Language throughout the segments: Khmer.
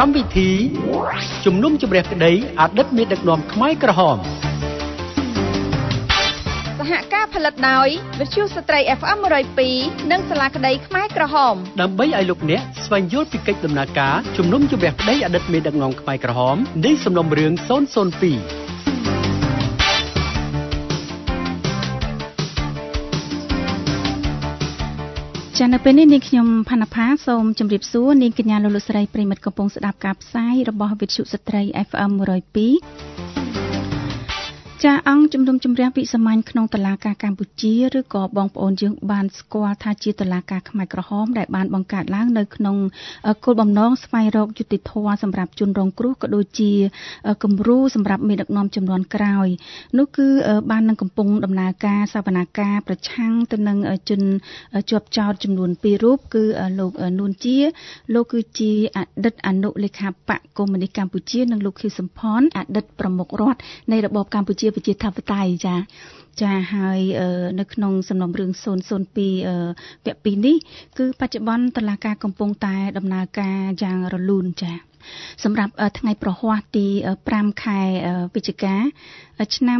កម្មវិធីជំនុំជម្រះក្តីអតីតមេដឹកនាំខ្មែរក្រហមសហការផលិតដោយវិទ្យុស្ត្រី FM 102និងសាលាក្តីខ្មែរក្រហមដើម្បីឲ្យលោកអ្នកស្វែងយល់ពីកិច្ចដំណើរការជំនុំជម្រះក្តីអតីតមេដឹកនាំខ្មែរក្រហមនៃសំណុំរឿង002 ចា៎នៅពេលនេះនាងខ្ញុំផាណាផាសូមជម្រាបសួរនាងកញ្ញាលោកស្រីប្រិមិត្តកំពុងស្ដាប់ការផ្សាយរបស់វិទ្យុស្ត្រី FM 102ចាអង្គជំនុំជម្រះវិសាមញ្ញក្នុងតុលាការកម្ពុជាឬក៏បងប្អូនយើងបានស្គាល់ថាជាតុលាការខ្មែរក្រហមដែលបានបង្កើតឡើងនៅក្នុងគោលបំណងស្វែងរកយុត្តិធម៌សម្រាប់ជនរងគ្រោះក៏ដូចជាគំរូសម្រាប់មេដឹកនាំជំនាន់ក្រោយនោះគឺបាននឹងកំពុងដំណើរការសវនកម្មប្រឆាំងទៅនឹងជនជាប់ចោទចំនួន2រូបគឺលោកនួនជាលោកគឺជាអតីតអនុលេខាបកកុម្មុយនីសកម្ពុជានិងលោកខៀវសំផនអតីតប្រមុខរដ្ឋនៃរបបកម្ពុជាប្រជាធិបតេយ្យចាហើយនៅក្នុងសំណុំរឿង002វគ្គ2នេះគឺបច្ចុប្បន្នតុលាការកំពុងតែដំណើរការយ៉ាងរលូនចាសម្រាប់ថ្ងៃប្រហ័សទី5ខែវិច្ឆិកាឆ្នាំ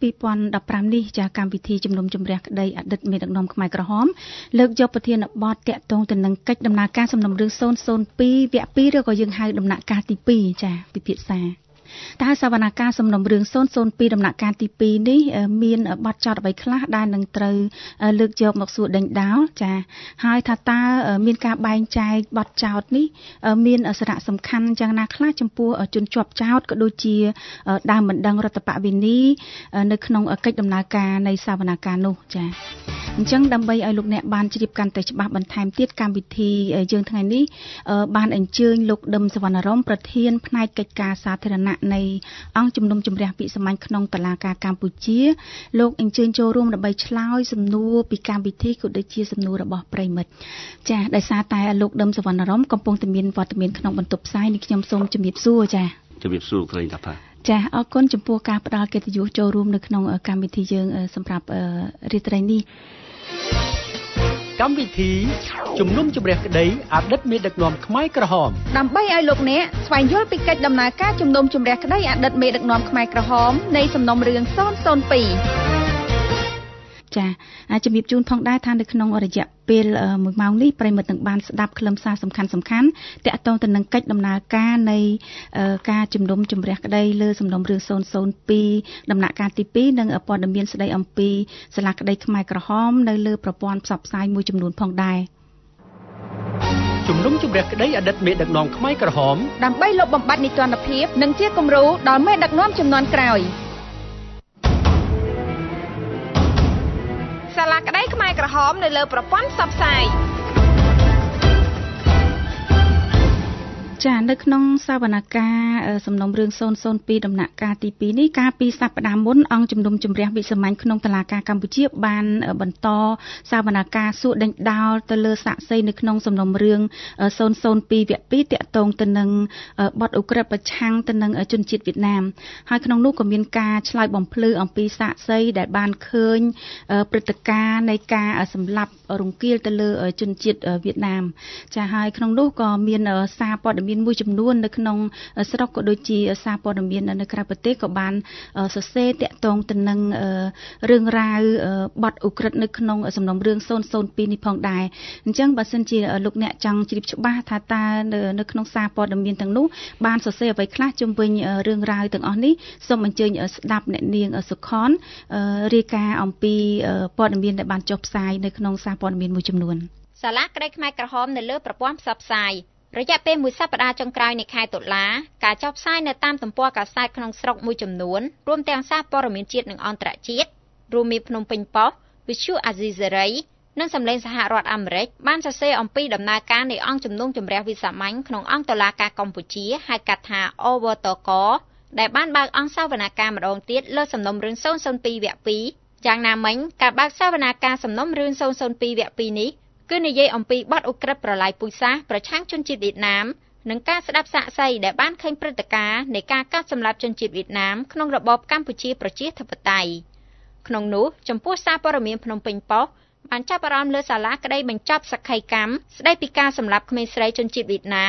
2015នេះចាកម្មវិធីជំនុំជម្រះក្តីអតីតមេដឹកនាំខ្មែរក្រហមលើកយកប្រធានបទតាក់ទងទៅនឹងកិច្ចដំណើរការសំណុំរឿង002វគ្គ2ឬក៏យើងហៅដំណាក់កាលទី2ចាពិភាក្សាតើសវនកម្មសំណុំរឿង002ដំណាក់កាលទី2នេះមានបទចោទអ្វីខ្លះដែលនឹងត្រូវលើកយកមកសួរដេញដោលចាហើយថាតើមានការបែងចែកបទចោទនេះមានសារៈសំខាន់យ៉ាងណាខ្លះចំពោះជនជាប់ចោទក៏ដូចជាដើមបណ្ដឹងរដ្ឋបវេនីនៅក្នុងកិច្ចដំណើរការនៃសវនកម្មនោះចាអញ្ចឹងដើម្បីឲ្យលោកអ្នកបានជ្រាបកាន់តែច្បាស់បន្ថែមទៀតកម្មវិធីយើងថ្ងៃនេះបានអញ្ជើញលោកដឹមសវណ្ណរមប្រធានផ្នែកកិច្ចការសាធារណៈនៃអង្គជំនុំជម្រះវិសាមញ្ញក្នុងតុលាការកម្ពុជាលោកអញ្ជើញចូលរួមដើម្បីឆ្លើយសំណួរពីកម្មវិធីក៏ដូចជាសំណួររបស់ប្រិមិត្តចាដោយសារតែលោកដឹមសវណ្ណរមកំពុងតែមានវត្តមានក្នុងបន្ទប់ផ្សាយនេះខ្ញុំសូមជម្រាបសួរចាជម្រាបសួរក្រែងតាផាចាអរគុណចំពោះការផ្ដល់កិត្តិយសចូលរួមនៅក្នុងកម្មវិធីយើងសម្រាប់រាត្រីនេះកម្មវិធីជំនុំជម្រះក្តីអតីតមេដឹកនាំខ្មែរក្រហមដើម្បីឲ្យលោកអ្នកស្វែងយល់ពីកិច្ចដំណើរការជំនុំជម្រះក្តីអតីតមេដឹកនាំខ្មែរក្រហមនៃសំណុំរឿង002 ចាជំរាបជូនផងដែរថានៅក្នុងរយៈពេល1ម៉ោងនេះប្រិមិត្តនឹងបានស្ដាប់ខ្លឹមសារសំខាន់តាក់ទងទៅនឹងកិច្ចដំណើរការនៃការជំនុំជម្រះក្តីលើសំណុំរឿង002ដំណាក់កាលទី2និងព័ត៌មានស្តីអំពីសាលាក្តីខ្មែរក្រហមនៅលើប្រព័ន្ធផ្សព្វផ្សាយមួយចំនួនផងដែរជំនុំជម្រះក្តីអតីតមេដឹកនាំខ្មែរក្រហមដើម្បីលុបបំបាត់នីតិរដ្ឋភាពនិងជាគំរូដល់មេដឹកនាំជំនាន់ក្រោយសាលាក្តីខ្មែរក្រហមនៅលើប្រព័ន្ធផ្សព្វផ្សាយចានៅក្នុងសវនកម្មសំណុំរឿង002ដំណាក់កាលទី2នេះកាលពីសប្តាហ៍មុនអង្គជំនុំជម្រះវិសាមញ្ញក្នុងតុលាការកម្ពុជាបានបន្តសវនកម្មសួរដេញដោលទៅលើសាក្សីនៅក្នុងសំណុំរឿង002វគ្គ2តាក់ទងទៅនឹងបទឧក្រិដ្ឋប្រឆាំងទៅនឹងជនជាតិវៀតណាមហើយក្នុងនោះក៏មានការឆ្លើយបំភ្លឺអំពីសាក្សីដែលបានឃើញព្រឹត្តិការណ៍នៃការសម្លាប់រង្គាលទៅលើជនជាតិវៀតណាមចាហើយក្នុងនោះក៏មានសារព័ត៌មានមួយចំនួននៅក្នុងស្រុកក៏ដូចជាសារព័ត៌មាននៅក្រៅប្រទេសក៏បានសរសេរតាក់ទងទៅនឹងរឿងរ៉ាវបទឧក្រិដ្ឋនៅក្នុងសំណុំរឿង002នេះផងដែរអញ្ចឹងបើសិនជាលោកអ្នកចង់ជ្រាបច្បាស់ថាតើនៅក្នុងសារព័ត៌មានទាំងនោះបានសរសេរអ្វីខ្លះជុំវិញរឿងរ៉ាវទាំងអស់នេះសូមអញ្ជើញស្ដាប់អ្នកនាងសុខនរាយការណ៍អំពីព័ត៌មានដែលបានចុះផ្សាយនៅក្នុងសារព័ត៌មានមួយចំនួនសាលាក្តីខ្មែរក្រហមនៅលើប្រព័ន្ធផ្សព្វផ្សាយរយៈពេល1សប្តាហ៍ចុងក្រោយនៃខែតុលាការចុះផ្សាយនៅតាមទំព័រកាសែតក្នុងស្រុកមួយចំនួនរួមទាំងសារព័ត៌មានជាតិនិងអន្តរជាតិរួមមានភ្នំពេញប៉ុស្តិ៍វិទ្យុអាស៊ីសេរីនិងសម្លេងសហរដ្ឋអាមេរិកបានសរសេរអំពីដំណើរការនៃអង្គជំនុំជម្រះវិសាមញ្ញក្នុងអង្គតុលាការកម្ពុជាហៅកាត់ថា OWTK ដែលបានបើកអង្គសវនកម្មម្ដងទៀតលើសំណុំរឿង002វគ្គ2យ៉ាងណាមិញការបើកសវនកម្មសំណុំរឿង002វគ្គ2នេះគឺនិយាយអំពីបទឧក្រិដ្ឋប្រល័យពូជសាសន៍ប្រឆាំងជនជាតិវៀតណាមនិងការស្ដាប់សាក្សីដែលបានឃើញព្រឹត្តិការណ៍នៃការកាប់សម្លាប់ជនជាតិវៀតណាមក្នុងរបបកម្ពុជាប្រជាធិបតេយ្យក្នុងនោះចំពោះសារព័ត៌មានភ្នំពេញប៉ុស្តិ៍បានចាប់អារម្មណ៍លើសាលាក្តីបញ្ចប់សក្ខីកម្មស្ដីពីការសម្លាប់ក្មេងស្រីជនជាតិវៀតណាម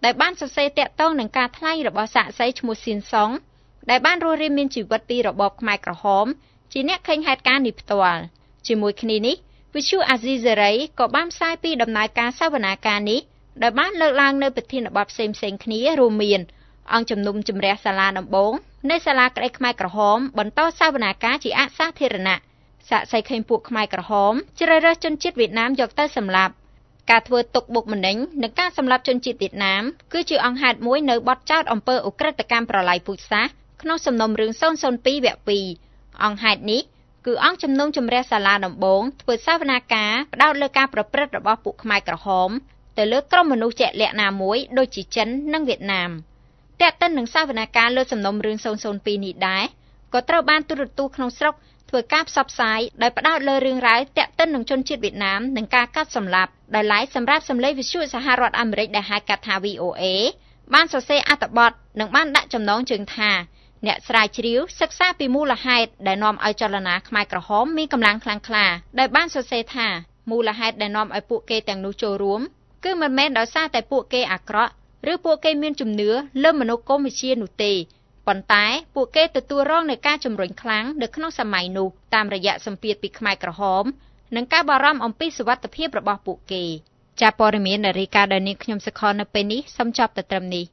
ដែលបានសរសេរតាក់ទងនឹងការថ្លែងរបស់សាក្សីឈ្មោះស៊ីនសុងដែលបានរស់រានមានជីវិតពីរបបខ្មែរក្រហមជាអ្នកឃើញហេតុការណ៍នេះផ្ទាល់ជាមួយគ្នានេះវិទ្យុអាស៊ីសេរីក៏បានផ្សាយពីដំណើរការសវនាការនេះដែលបានលើកឡើងនៅប្រធានបទផ្សេងៗគ្នារួមមានអង្គជំនុំជម្រះសាលាដំបងនៃសាលាក្តីខ្មែរក្រហមបន្តសវនាការជាអសាធារណៈសាក្សីឃើញពួកខ្មែរក្រហមជ្រើសរើសជនជាតិវៀតណាមយកទៅសម្លាប់ការធ្វើទុកបុកម្នេញនិងការសម្លាប់ជនជាតិវៀតណាមគឺជាអង្គហេតុមួយនៅបទចោទអំពើឧក្រិដ្ឋកម្មប្រល័យពូជសាសន៍ក្នុងសំណុំរឿង002 វគ្គ 2អង្គហេតុនេះគឺអង្គជំនុំជម្រះសាលាដំបងធ្វើសវនាការផ្ដោតលើការប្រព្រឹត្តរបស់ពួកខ្មែរក្រហមទៅលើក្រុមមនុស្សជាក់លាក់ណាមួយដូចជាចិននិងវៀតណាមតែកតិននឹងសវនាការលើសំណុំរឿង002នេះដែរក៏ត្រូវបានទូរទស្សន៍ក្នុងស្រុកធ្វើការផ្សព្វផ្សាយដោយផ្ដោតលើរឿងរ៉ាវតាក់ទិននឹងជនជាតិវៀតណាមនិងការកាត់សម្លាប់ដោយឡែកសម្រាប់សម្លេងវិទ្យុសហរដ្ឋអាមេរិកដែលហៅកាត់ថា VOA បានសរសេរអត្ថបទនិងបានដាក់ចំណងជើងថាអ្នកស្រាវជ្រាវសិក្សាពីមូលហេតុដែលនាំឲ្យចលនាខ្មែរក្រហមមានកម្លាំងខ្លាំងក្លាដោយបានសរសេរថាមូលហេតុដែលនាំឲ្យពួកគេទាំងនោះចូលរួមគឺមិនមែនដោយសារតែពួកគេអាក្រក់ឬពួកគេមានជំនឿលើមនោគមវិជ្ជានោះទេប៉ុន្តែពួកគេទទួលរងនឹងការជំរុញខ្លាំងនៅក្នុងសម័យនោះតាមរយៈសម្ពាធពីខ្មែរក្រហមនិងការបារម្ភអំពីសុវត្ថិភាពរបស់ពួកគេចាព័ត៌មានរាយការណ៍ដោយនាងខ្ញុំសុខនៅពេលនេះសូមចប់តែត្រឹមនេះ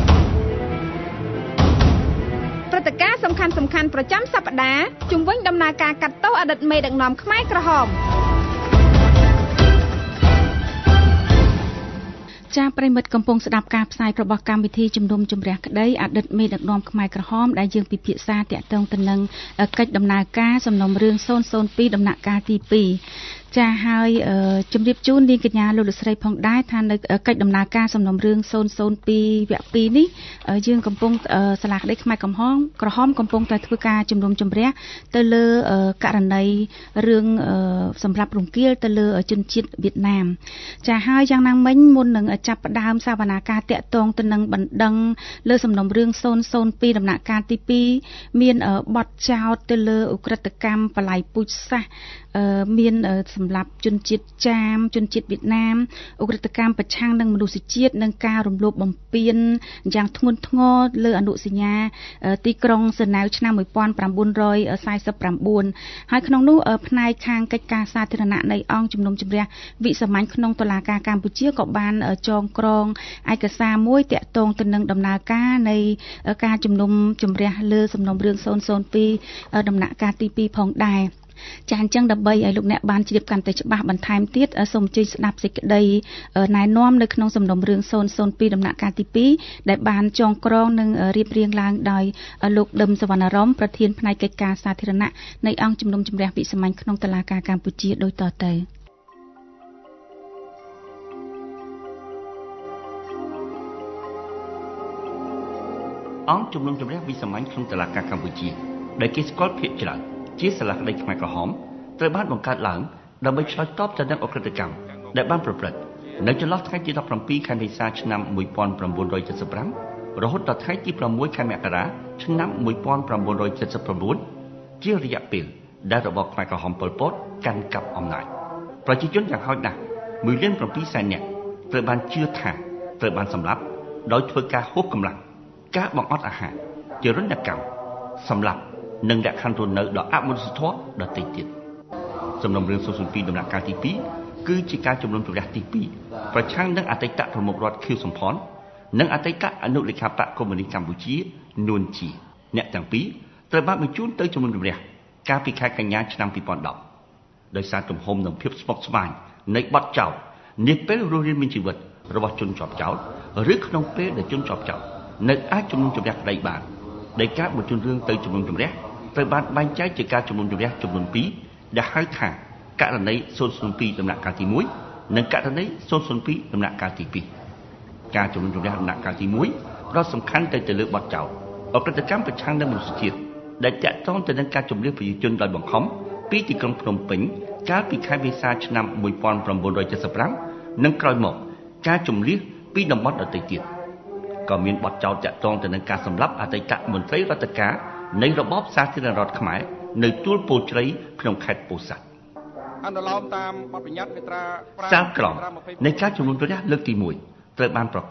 ព្រឹត្តិការណ៍សំខាន់ៗប្រចាំសប្តាហ៍ជុំវិញដំណើរការកាត់ទោសអតីតមេដឹកនាំខ្មែរក្រហមចាប្រិមិត្តកំពុងស្ដាប់ការផ្សាយរបស់កម្មវិធីជំនុំជម្រះក្តីអតីតមេដឹកនាំខ្មែរក្រហមដែលយើងពិភាក្សាតាក់ទងទៅនឹងកិច្ចដំណើរការសំណុំរឿង002ដំណាក់កាលទី2ចាហើយជំរាបជូននាងកញ្ញាលោកលោកស្រីផងដែរថានៅកិច្ចដំណើរការសំណុំរឿង002វគ្គ 2នេះយើងកំពុងសាលាក្តីខ្មែរក្រហមកំពុងតែធ្វើការជំនុំជម្រះទៅលើករណីរឿងសម្រាប់រង្គាលទៅលើជនជាតិវៀតណាមចាហើយយ៉ាងណាមិញមុននឹងចាប់ផ្ដើមសវនាការតាក់ទងទៅនឹងបណ្ដឹងលើសំណុំរឿង002ដំណាក់កាលទី2មានបទចោទទៅលើឧក្រិដ្ឋកម្មបល្ល័យពូជសាសន៍មានសម្រាប់ជនជាតិចាមជនជាតិវៀតណាមឧក្រិដ្ឋកម្មប្រឆាំងនឹងមនុស្សជាតិនិងការរំលោភបំពានយ៉ាងធ្ងន់ធ្ងរលើអនុសញ្ញាទីក្រុងសឺណែវឆ្នាំ1949ហើយក្នុងនោះផ្នែកខាងកិច្ចការសាធារណៈនៃអង្គជំនុំជម្រះវិសាមញ្ញក្នុងតុលាការកម្ពុជាក៏បានចងក្រងឯកសារមួយតាក់ទងទៅនឹងដំណើរការនៃការជំនុំជម្រះលើសំណុំរឿង002ដំណាក់កាលទី2ផងដែរចាអញ្ចឹងដើម្បីឲ្យលោកអ្នកបានជ្រាបកាន់តែច្បាស់បន្ថែមទៀតសូមអញ្ជើញស្ដាប់សេចក្តីណែនាំនៅក្នុងសំណុំរឿង002ដំណាក់កាលទី2ដែលបានចងក្រងនិងរៀបរៀងឡើងដោយលោកដឹមសវណ្ណរមប្រធានផ្នែកកិច្ចការសាធារណៈនៃអង្គជំនុំជម្រះវិសាមញ្ញក្នុងតុលាការកម្ពុជាដូចតទៅអង្គជំនុំជម្រះវិសាមញ្ញក្នុងតុលាការកម្ពុជាដែលគេស្គាល់ភាគច្រើនជាសាលាក្តីខ្មែរក្រហមត្រូវបានបង្កើតឡើងដើម្បីឆ្លើយតបទៅនឹងអក្រិតកម្មដែលបានប្រព្រឹត្តនៅចន្លោះថ្ងៃទី17ខែមេសាឆ្នាំ1975រហូតដល់ថ្ងៃទី6ខែមករាឆ្នាំ1979ជារយៈពេលដែលរបបខ្មែរក្រហមប៉ុលពតកាន់កាប់អំណាចប្រជាជនយ៉ាងហោចណាស់1.7 លាននាក់ត្រូវបានជឿថាត្រូវបានសម្លាប់ដោយធ្វើការហួសកម្លាំងការបង្អត់អាហារជារណ្យកម្មសម្លាប់និងលក្ខខណ្ឌរស់នៅដ៏អមនុស្សធម៌ដទៃទៀតសំណុំរឿង002ដំណាក់កាលទី2គឺជាការជំនុំជម្រះទី2ប្រឆាំងនឹងអតីតប្រមុខរដ្ឋខៀវសំផននិងអតីតអនុលេខាបកកុម្មុយនីសកម្ពុជានួនជាអ្នកទាំងពីរត្រូវបានបញ្ជូនទៅជំនុំជម្រះកាលពីខែកញ្ញាឆ្នាំ2010ដោយសារទំហំនិងភាពស្មុគស្មាញនៃបទចោទនាពេលរស់រានមានជីវិតរបស់ជនជាប់ចោទឬក្នុងពេលដែលជនជាប់ចោទនៅអាចជំនុំជម្រះក្តីបានដោយការបញ្ជូនរឿងទៅជំនុំជម្រះត្រូវបានបែងចែកជាការជំនុំជម្រះចំនួន2ដែលហៅថាករណី002ដំណាក់កាលទី1និងករណី002ដំណាក់កាលទី2ការជំនុំជម្រះដំណាក់កាលទី1ផ្ដោតសំខាន់ទៅលើបទចោទអក្រិតកម្មប្រឆាំងនឹងមនុស្សជាតិដែលតាក់ទងទៅនឹងការជំនះប្រជាជនដោយបង្ខំពីទីក្រុងភ្នំពេញកាលពីខែមេសាឆ្នាំ1975និងក្រោយមកការជំនះពីតំបន់ដទៃទៀតក៏មានបទចោទតាក់ទងទៅនឹងការសម្លាប់អតីតមន្ត្រីរដ្ឋការនៃរបបសាធារណរដ្ឋខ្មែរនៅទួលពោធិ៍ជ្រៃក្នុងខេត្តពោធិ៍សាត់អនុលោមតាមបទបញ្ញត្តិមាត្រា5សាលក្រមនៃការជំនុំជម្រះលើកទី1ត្រូវបានប្រកាស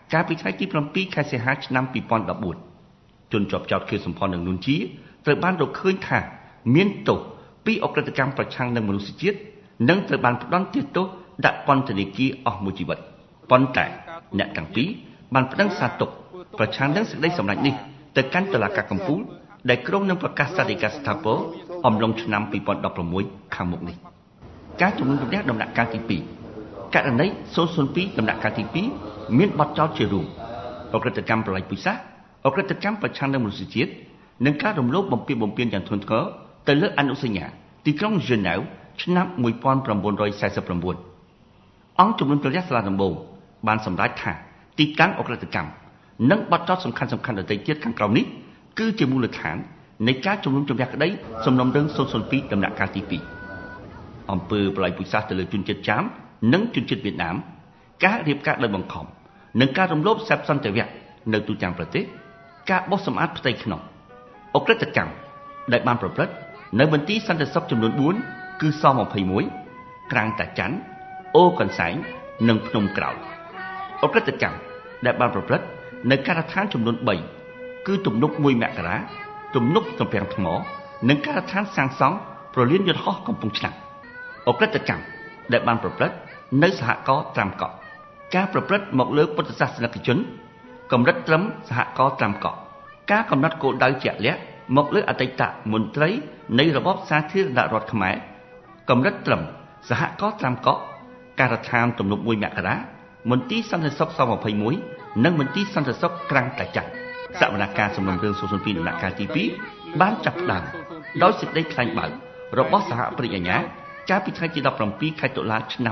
កាលពីថ្ងៃទី7ខែសីហាឆ្នាំ2014ជនជាប់ចោទខៀវសំផននិងនួនជាត្រូវបានរកឃើញថាមានទោសពីអក្រិតកម្មប្រឆាំងនឹងមនុស្សជាតិនិងត្រូវបានផ្ដន្ទាទោសដាក់ពន្ធនាគារអស់មួយជីវិតប៉ុន្តែអ្នកទាំងពីរបានប្តឹងសាទុកប្រឆាំងនឹងសេចក្តីសម្រេចនេះទៅកាន់តុលាការកំពូលដែលក្រុងនឹងប្រកាសសាធិកាស្ថាពរអំឡុងឆ្នាំ2016ខាងមុខនេះការជំនុំជម្រះដំណាក់កាលទី2ករណី002ដំណាក់កាលទី2មានបទចោទជារួមអក្រិតកម្មប្រល័យពូជសាសន៍អក្រិតកម្មប្រឆាំងនឹងមនុស្សជាតិនិងការរំលោភបំពានបំពានយ៉ាងធ្ងន់ធ្ងរទៅលើអនុសញ្ញាទីក្រុងហ្សឺណែវឆ្នាំ1949អង្គជំនុំជម្រះសាលាដំបូងបានសម្រេចថាទីតាំងអក្រិតកម្មនិងបទចោទសំខាន់ៗដទៃទៀតខាងក្រោមនេះគឺជាមូលដ្ឋាននៃការជំនុំជម្រះក្តីសំណុំរឿង002ដំណាក់កាលទី2អំពើប្រល័យពូជសាសន៍ទៅលើជនជាតិចាមនិងជនជាតិវៀតណាមការរៀបការដោយបង្ខំនិងការរំលោភសេពសន្តិវៈនៅទូទាំងប្រទេសការបោះសម្អាតផ្ទៃក្នុងអក្រិតកម្មដែលបានប្រព្រឹត្តនៅមន្ទីរសន្តិសុខចំនួន4គឺស21ក្រាំងតាច័ន្ទអូកន្សែងនិងភ្នំក្រោលអក្រិតកម្មដែលបានប្រព្រឹត្តនៅការដ្ឋានចំនួន3គឺទំនប់1មករាទំនប់សំពាំងថ្មនិងការដ្ឋានសាងសង់ប្រលានយន្តហោះកំពង់ឆ្នាំងអក្រិតកម្មដែលបានប្រព្រឹត្តនៅសហករណ៍ត្រាំកក់ការប្រព្រឹត្តមកលើពុទ្ធសាសនិកជនកម្រិតត្រឹមសហករណ៍ត្រាំកក់ការកំណត់គោលដៅជាក់លាក់មកលើអតីតមន្ត្រីនៃរបបសាធារណរដ្ឋខ្មែរកម្រិតត្រឹមសហករណ៍ត្រាំកក់ការដ្ឋានទំនប់1មករាមន្ទីរសន្តិសុខស21និងមន្ទីរសន្តិសុខក្រាំងតាច័ន្ទសវនកម្មសំណុំរឿង002ដំណាក់កាលទី2បានចាប់ផ្ដើមដោយសេចក្តីថ្លែងបើករបស់សហប្រតិញ្ញាកាលពីថ្ងៃទី17ខែតុលាឆ្នាំ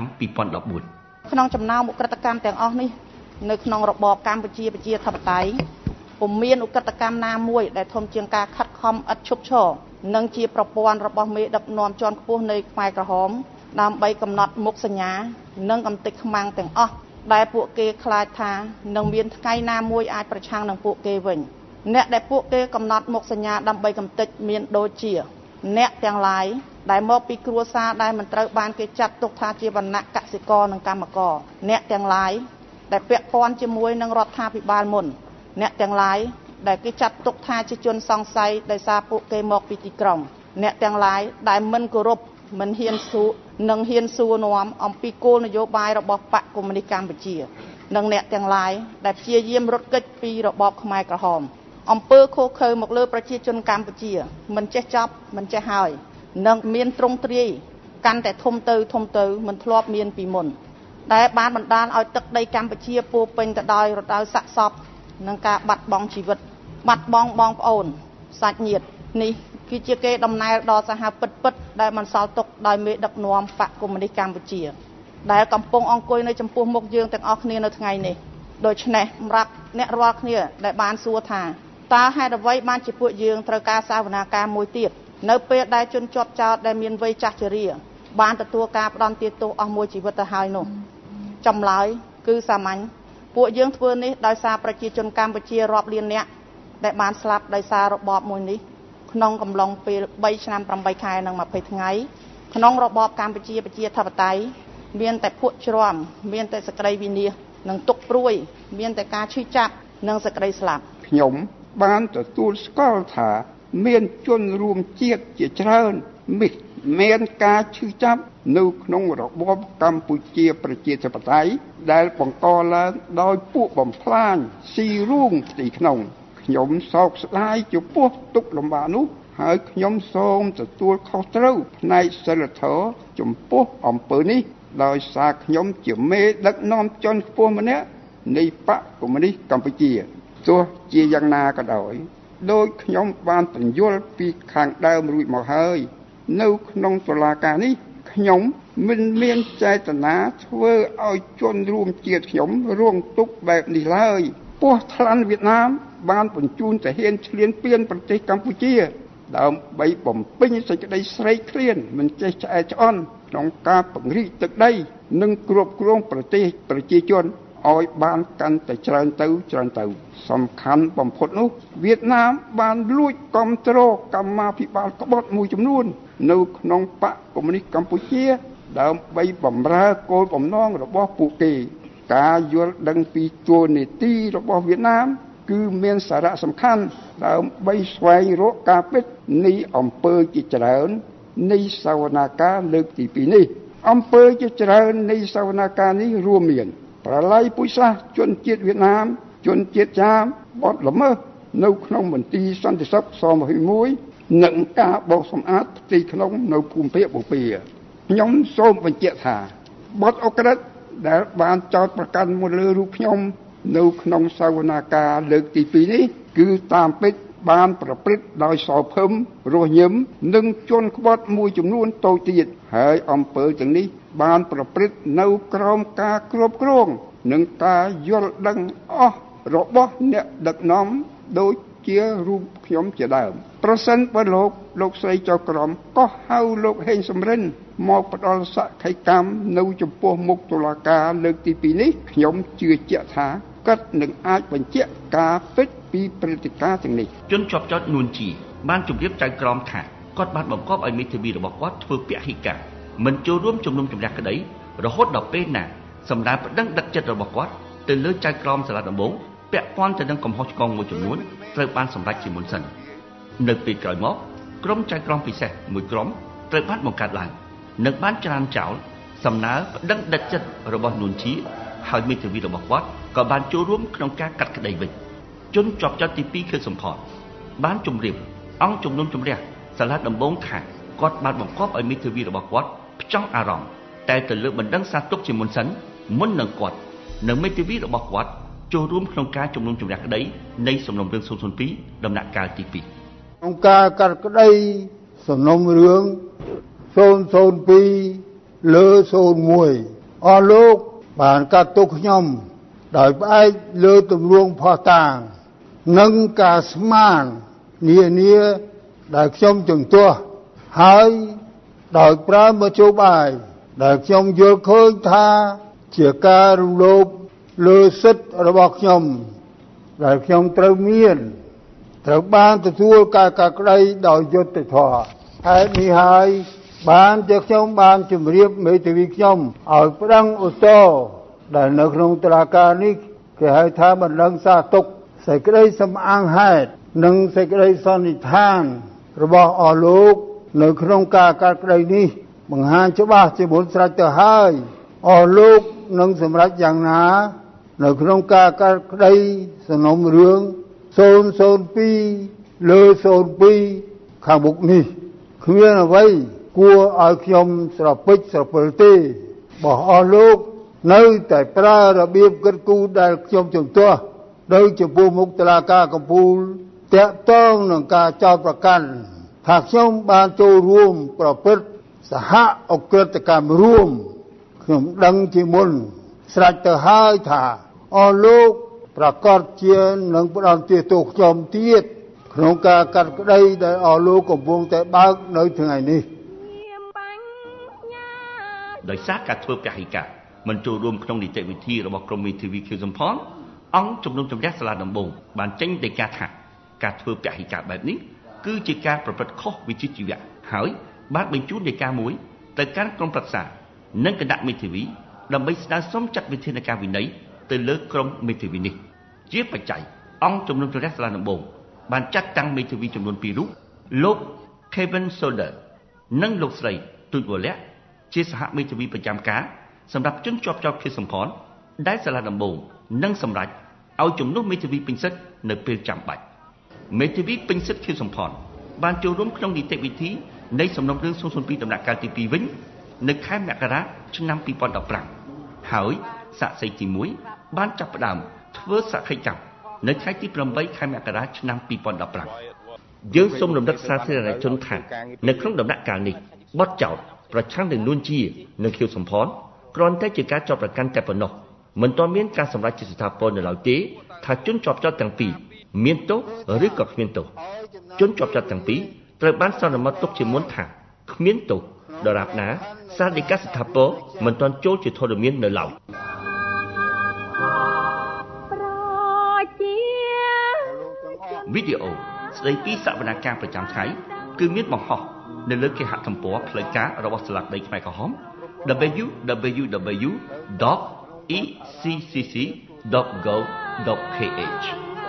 2014 ក្នុងចំណោមអក្រិតកម្មទាំងអស់នេះនៅក្នុងរបបកម្ពុជាប្រជាធិបតេយ្យពុំមានអក្រិតកម្មណាមួយដែលធំជាងការខិតខំឥតឈប់ឈរនិងជាប្រព័ន្ធរបស់មេដឹកនាំជាន់ខ្ពស់នៃខ្មែរក្រហមដើម្បីកំណត់មុខសញ្ញានិងកំទេចខ្មាំងទាំងអស់ដែលពួកគេខ្លាចថានឹងមានថ្ងៃណាមួយអាចប្រឆាំងនឹងពួកគេវិញអ្នកដែលពួកគេកំណត់មុខសញ្ញាដើម្បីកំទេចមានដូចជាអ្នកទាំងឡាយដែលមកពីគ្រួសារដែលមិនត្រូវបានគេចាត់ទុកថាជាវណ្ណៈកសិករនិងកម្មករអ្នកទាំងឡាយដែលពាក់ព័ន្ធជាមួយនឹងរដ្ឋាភិបាលមុនអ្នកទាំងឡាយដែលគេចាត់ទុកថាជាជនសង្ស័យដោយសារពួកគេមកពីទីក្រុងអ្នកទាំងឡាយដែលមិនគោរពមិនហ៊ានស៊ូនិងហ៊ានសួរនាំអំពីគោលនយោបាយរបស់បកកុម្មុយនីសកម្ពុជានិងអ្នកទាំងឡាយដែលព្យាយាមរត់គេចពីរបបខ្មែរក្រហមអំពើឃោរឃៅមកលើប្រជាជនកម្ពុជាមិនចេះចប់មិនចេះហើយនិងមានទ្រង់ទ្រាយកាន់តែធំទៅមិនធ្លាប់មានពីមុនដែលបានបណ្ដាលឲ្យទឹកដីកម្ពុជាពោពេញទៅដោយរដូវសាកសពនិងការបាត់បង់ជីវិតបាត់បង់បងប្អូនសាច់ញាតិនេះគឺជាគេដំណើរដ៏សាហាវពិតដែលបានសល់ទុកដោយមេដឹកនាំបកកុម្មុយនីសកម្ពុជាដែលកំពុងអង្គុយនៅចំពោះមុខយើងទាំងអស់គ្នានៅថ្ងៃនេះដូច្នេះសម្រាប់អ្នករាល់គ្នាដែលបានសួរថាតើហេតុអ្វីបានជាពួកយើងត្រូវការសាវនាការមួយទៀតនៅពេលដែលជនជាប់ចោទដែលមានវ័យចាស់ជរាបានទទួលការផ្ដន្ទាទោសអស់មួយជីវិតទៅហើយនោះចម្លើយគឺសាមញ្ញពួកយើងធ្វើនេះដោយសារប្រជាជនកម្ពុជារាប់លាននាក់ដែលបានស្លាប់ដោយសាររបបមួយនេះក្នុងកំឡុងពេល3ឆ្នាំ8ខែនិង20ថ្ងៃក្នុងរបបកម្ពុជាប្រជាធិបតេយ្យមានតែភក់ជ្រាំមានតែសេចក្តីវិនាសនិងទុកព្រួយមានតែការឈឺចាប់និងសេចក្តីស្លាប់ខ្ញុំបានទទួលស្គាល់ថាមានជនរួមជាតិជាច្រើនមានការឈឺចាប់នៅក្នុងរបបកម្ពុជាប្រជាធិបតេយ្យដែលបង្កឡើងដោយពួកបំផ្លាញស៊ីរូងផ្ទៃក្នុងខ្ញុំសោកស្ដាយចំពោះទុក្ខលំបាកនោះហើយខ្ញុំសូមទទួលខុសត្រូវផ្នែកសិលធម៌ចំពោះអំពើនេះដោយសារខ្ញុំជាមេដឹកនាំជាន់ខ្ពស់ម្នាក់នៃបកកុម្មុយនីសកម្ពុជាទោះជាយ៉ាងណាក៏ដោយដោយខ្ញុំបានបញ្យល់ពីខាងដើមរួចមកហើយនៅក្នុងតុលាការនេះខ្ញុំមិនមានចេតនាធ្វើឲ្យជនរួមជាតិខ្ញុំរងទុក្ខបែបនេះឡើយពោះថ្លាន់វៀតណាមបានបញ្ជូនទាហានឈ្លានពានប្រទេសកម្ពុជាដើម្បីបំពេញសេចក្តីស្រេកឃ្លានមិនចេះឆ្អែតឆ្អន់ក្នុងការពង្រីកទឹកដីនិងគ្រប់គ្រងប្រទេសប្រជាជនឲ្យបានកាន់តែច្រើនទៅសំខាន់បំផុតនោះវៀតណាមបានលួចគាំទ្រកម្មាភិបាលក្បត់មួយចំនួននៅក្នុងបកកុម្មុយនីសកម្ពុជាដើម្បីបម្រើគោលបំណងរបស់ពួកគេការយល់ដឹងពីទួលនីតិរបស់វៀតណាមគឺមានសារៈសំខាន់ដើម្បីស្វែងរកការពិតនៃអំពើជាច្រើននៃសវនាការលើកទី2នេះអំពើជាច្រើននៃសវនាការនេះរួមមានប្រល័យពូជសាសន៍ជនជាតិវៀតណាមជនជាតិចាមបទល្មើសនៅក្នុងមន្ទីរសន្តិសុខស21និងការបោកសម្អាតផ្ទៃក្នុងនៅភូមិភាគបូព៌ាខ្ញុំសូមបញ្ជាក់ថាបទអក្រិតដែលបានចោទប្រកាន់មកលើរូបខ្ញុំនៅក្នុងសវនាការលើកទី2នេះគឺតាមពិតបានប្រព្រឹត្តដោយសោភឹមរស់ញឹមនិងជនក្បត់មួយចំនួនតូចទៀតហើយអំពើទាំងនេះបានប្រព្រឹត្តនៅក្រោមការគ្រប់គ្រងនិងការយល់ដឹងអស់របស់អ្នកដឹកនាំដូចជារូបខ្ញុំជាដើមប្រសិនបើលោកស្រីចៅក្រមក៏ហៅលោកហេងសំរិនមកផ្ដល់សក្ខីកម្មនៅចំពោះមុខតុលាការលើកទី2នេះខ្ញុំជឿជាក់ថាគាត់នឹងអាចបញ្ជាក់ការពិតពីព្រឹត្តិការណ៍ទាំងនេះជនជាប់ចោទនួនជីបានជម្រាបចៅក្រមថាគាត់បានបង្គាប់ឲ្យមេធាវីរបស់គាត់ធ្វើពហិការមិនចូលរួមជំនុំជម្រះក្តីរហូតដល់ពេលណាសម្ដៅប្តឹងដឹកចិត្តរបស់គាត់ទៅលើចៅក្រមសាលាដំបងពាក់ព័ន្ធទៅនឹងកំហុសឆ្គងមួយចំនួនត្រូវបានសម្រេចជាមុនសិននៅពេលក្រោយមកក្រុមចៅក្រមពិសេសមួយក្រុមត្រូវបានបង្កើតឡើងនិងបានច្រានចោលសំណើប្តឹងដឹកចិត្តរបស់នួនជីហើយមេធាវីរបស់គាត់ក៏បានចូលរួមក្នុងការកាត់ក្តីវិញជនជាប់ចោទទី2គឺសំផតបានជម្រាបអង្គជំនុំជម្រះសាលាដំបងថាគាត់បានបង្គាប់ឲ្យមេធាវីរបស់គាត់ផ្ចង់អារម្មណ៍តែទៅលើបណ្ដឹងសារទុកជាមុនសិនមុននឹងគាត់និងមេធាវីរបស់គាត់ចូលរួមក្នុងការជំនុំជម្រះក្តីនៃសំណុំរឿង002ដំណាក់កាលទី2 ក្នុងការកាត់ក្តីសំណុំរឿង002លើ01អស់លោកបានកាត់ទុកខ្ញុំដោយផ្អែកលើទម្រង់ផុសតាងនិងការស្មាននានាដែលខ្ញុំជំទាស់ហើយដោយប្រើមធ្យោបាយដែលខ្ញុំយល់ឃើញថាជាការរំលោភលើសិទ្ធិរបស់ខ្ញុំដែលខ្ញុំត្រូវបានទទួលការកាត់ក្តីដោយយុត្តិធម៌ហេតុនេះហើយបានជាខ្ញុំបានជម្រាបមេធាវីខ្ញុំឲ្យប្តឹងឧទ្ធរណ៍ដែលនៅក្នុងតុលាការនេះគេហៅថាបណ្ដឹងសារទុកសេចក្តីសំអាងហេតុនិងសេចក្តីសន្និដ្ឋានរបស់អស់លោកនៅក្នុងការកាត់ក្តីនេះបង្ហាញច្បាស់ជាមុនស្រេចទៅហើយអស់លោកនឹងសម្រេចយ៉ាងណានៅក្នុងការកាត់ក្តីសំណុំរឿង002លើ02ខាងមុខនេះគ្មានអ្វីគួរឲ្យខ្ញុំស្រពេចស្រពិលទេបោះអស់លោកនៅតែប្រើរបៀបគិតគូរដែលខ្ញុំជំទាស់ដោយចំពោះមុខតុលាការកំពូលតាក់ទងនឹងការចោទប្រកាន់ថាខ្ញុំបានចូលរួមប្រព្រឹត្តសហអក្រិតកម្មរួមខ្ញុំដឹងជាមុនស្រេចទៅហើយថាអស់លោកប្រកាសជានឹងផ្តន្ទាទោសខ្ញុំទៀតក្នុងការកាត់ក្តីដែលអស់លោកកំពុងតែបើកនៅថ្ងៃនេះដោយសារការធ្វើពហិការមិនចូលរួមក្នុងនីតិវិធីរបស់ក្រមមេធាវីខៀវសំផនអង្គជំនុំជម្រះសាលាដំបងបានចេញដីកាថាការធ្វើពហិការបែបនេះគឺជាការប្រព្រឹត្តខុសវិជ្ជាជីវៈហើយបានបញ្ជូនដីកាមួយទៅកាន់ក្រុមប្រឹក្សានិងគណៈមេធាវីដើម្បីស្នើសុំចាត់វិធានការវិន័យទៅលើក្រុមមេធាវីនេះជាបច្ច័យអង្គជំនុំជម្រះសាលាដំបងបានចាត់តាំងមេធាវីចំនួន2រូបលោក Kevin Solder និងលោកស្រីទូចវលៈជាសហមេធាវីប្រចាំការសម្រាប់ជនជាប់ចោទខៀវសំផនដែលសាលាដំបងនឹងសម្រេចឲ្យជំនួសមេធាវីពេញសិទ្ធិនៅពេលចាំបាច់មេធាវីពេញសិទ្ធិខៀវសំផនបានចូលរួមក្នុងនីតិវិធីនៃសំណុំរឿង002ដំណាក់កាលទី2វិញនៅខែមករាឆ្នាំ2015ហើយសាក្សីទី1បានចាប់ផ្ដើមធ្វើសក្ខីកម្មនៅថ្ងៃទី8ខែមករាឆ្នាំ2015យើងសូមរំលឹកសាធារណជនថានៅក្នុងដំណាក់កាលនេះបទចោទប្រឆាំងនឹងនួនជានិងខៀវសំផនគ្រាន់តែជាការចោទប្រកាន់តែប៉ុណ្ណោះមិនទាន់មានការសម្រេចជាស្ថាពរនៅឡើយទេថាជនជាប់ចោទទាំងពីរមានទោសឬក៏គ្មានទោសជនជាប់ចោទទាំងពីរត្រូវបានសន្មតទុកជាមុនថាគ្មានទោសដរាបណាសាលដីកាស្ថាពរមិនទាន់ចូលជាធរមាននៅឡើយវីដេអូស្ដីពីសវនកម្មប្រចាំថ្ងៃគឺមានបង្ហោះនៅលើគេហទំព័រផ្លូវការរបស់សាលាក្តីខ្មែរក្រហម www.ksm.org www.ecccc.gov.kh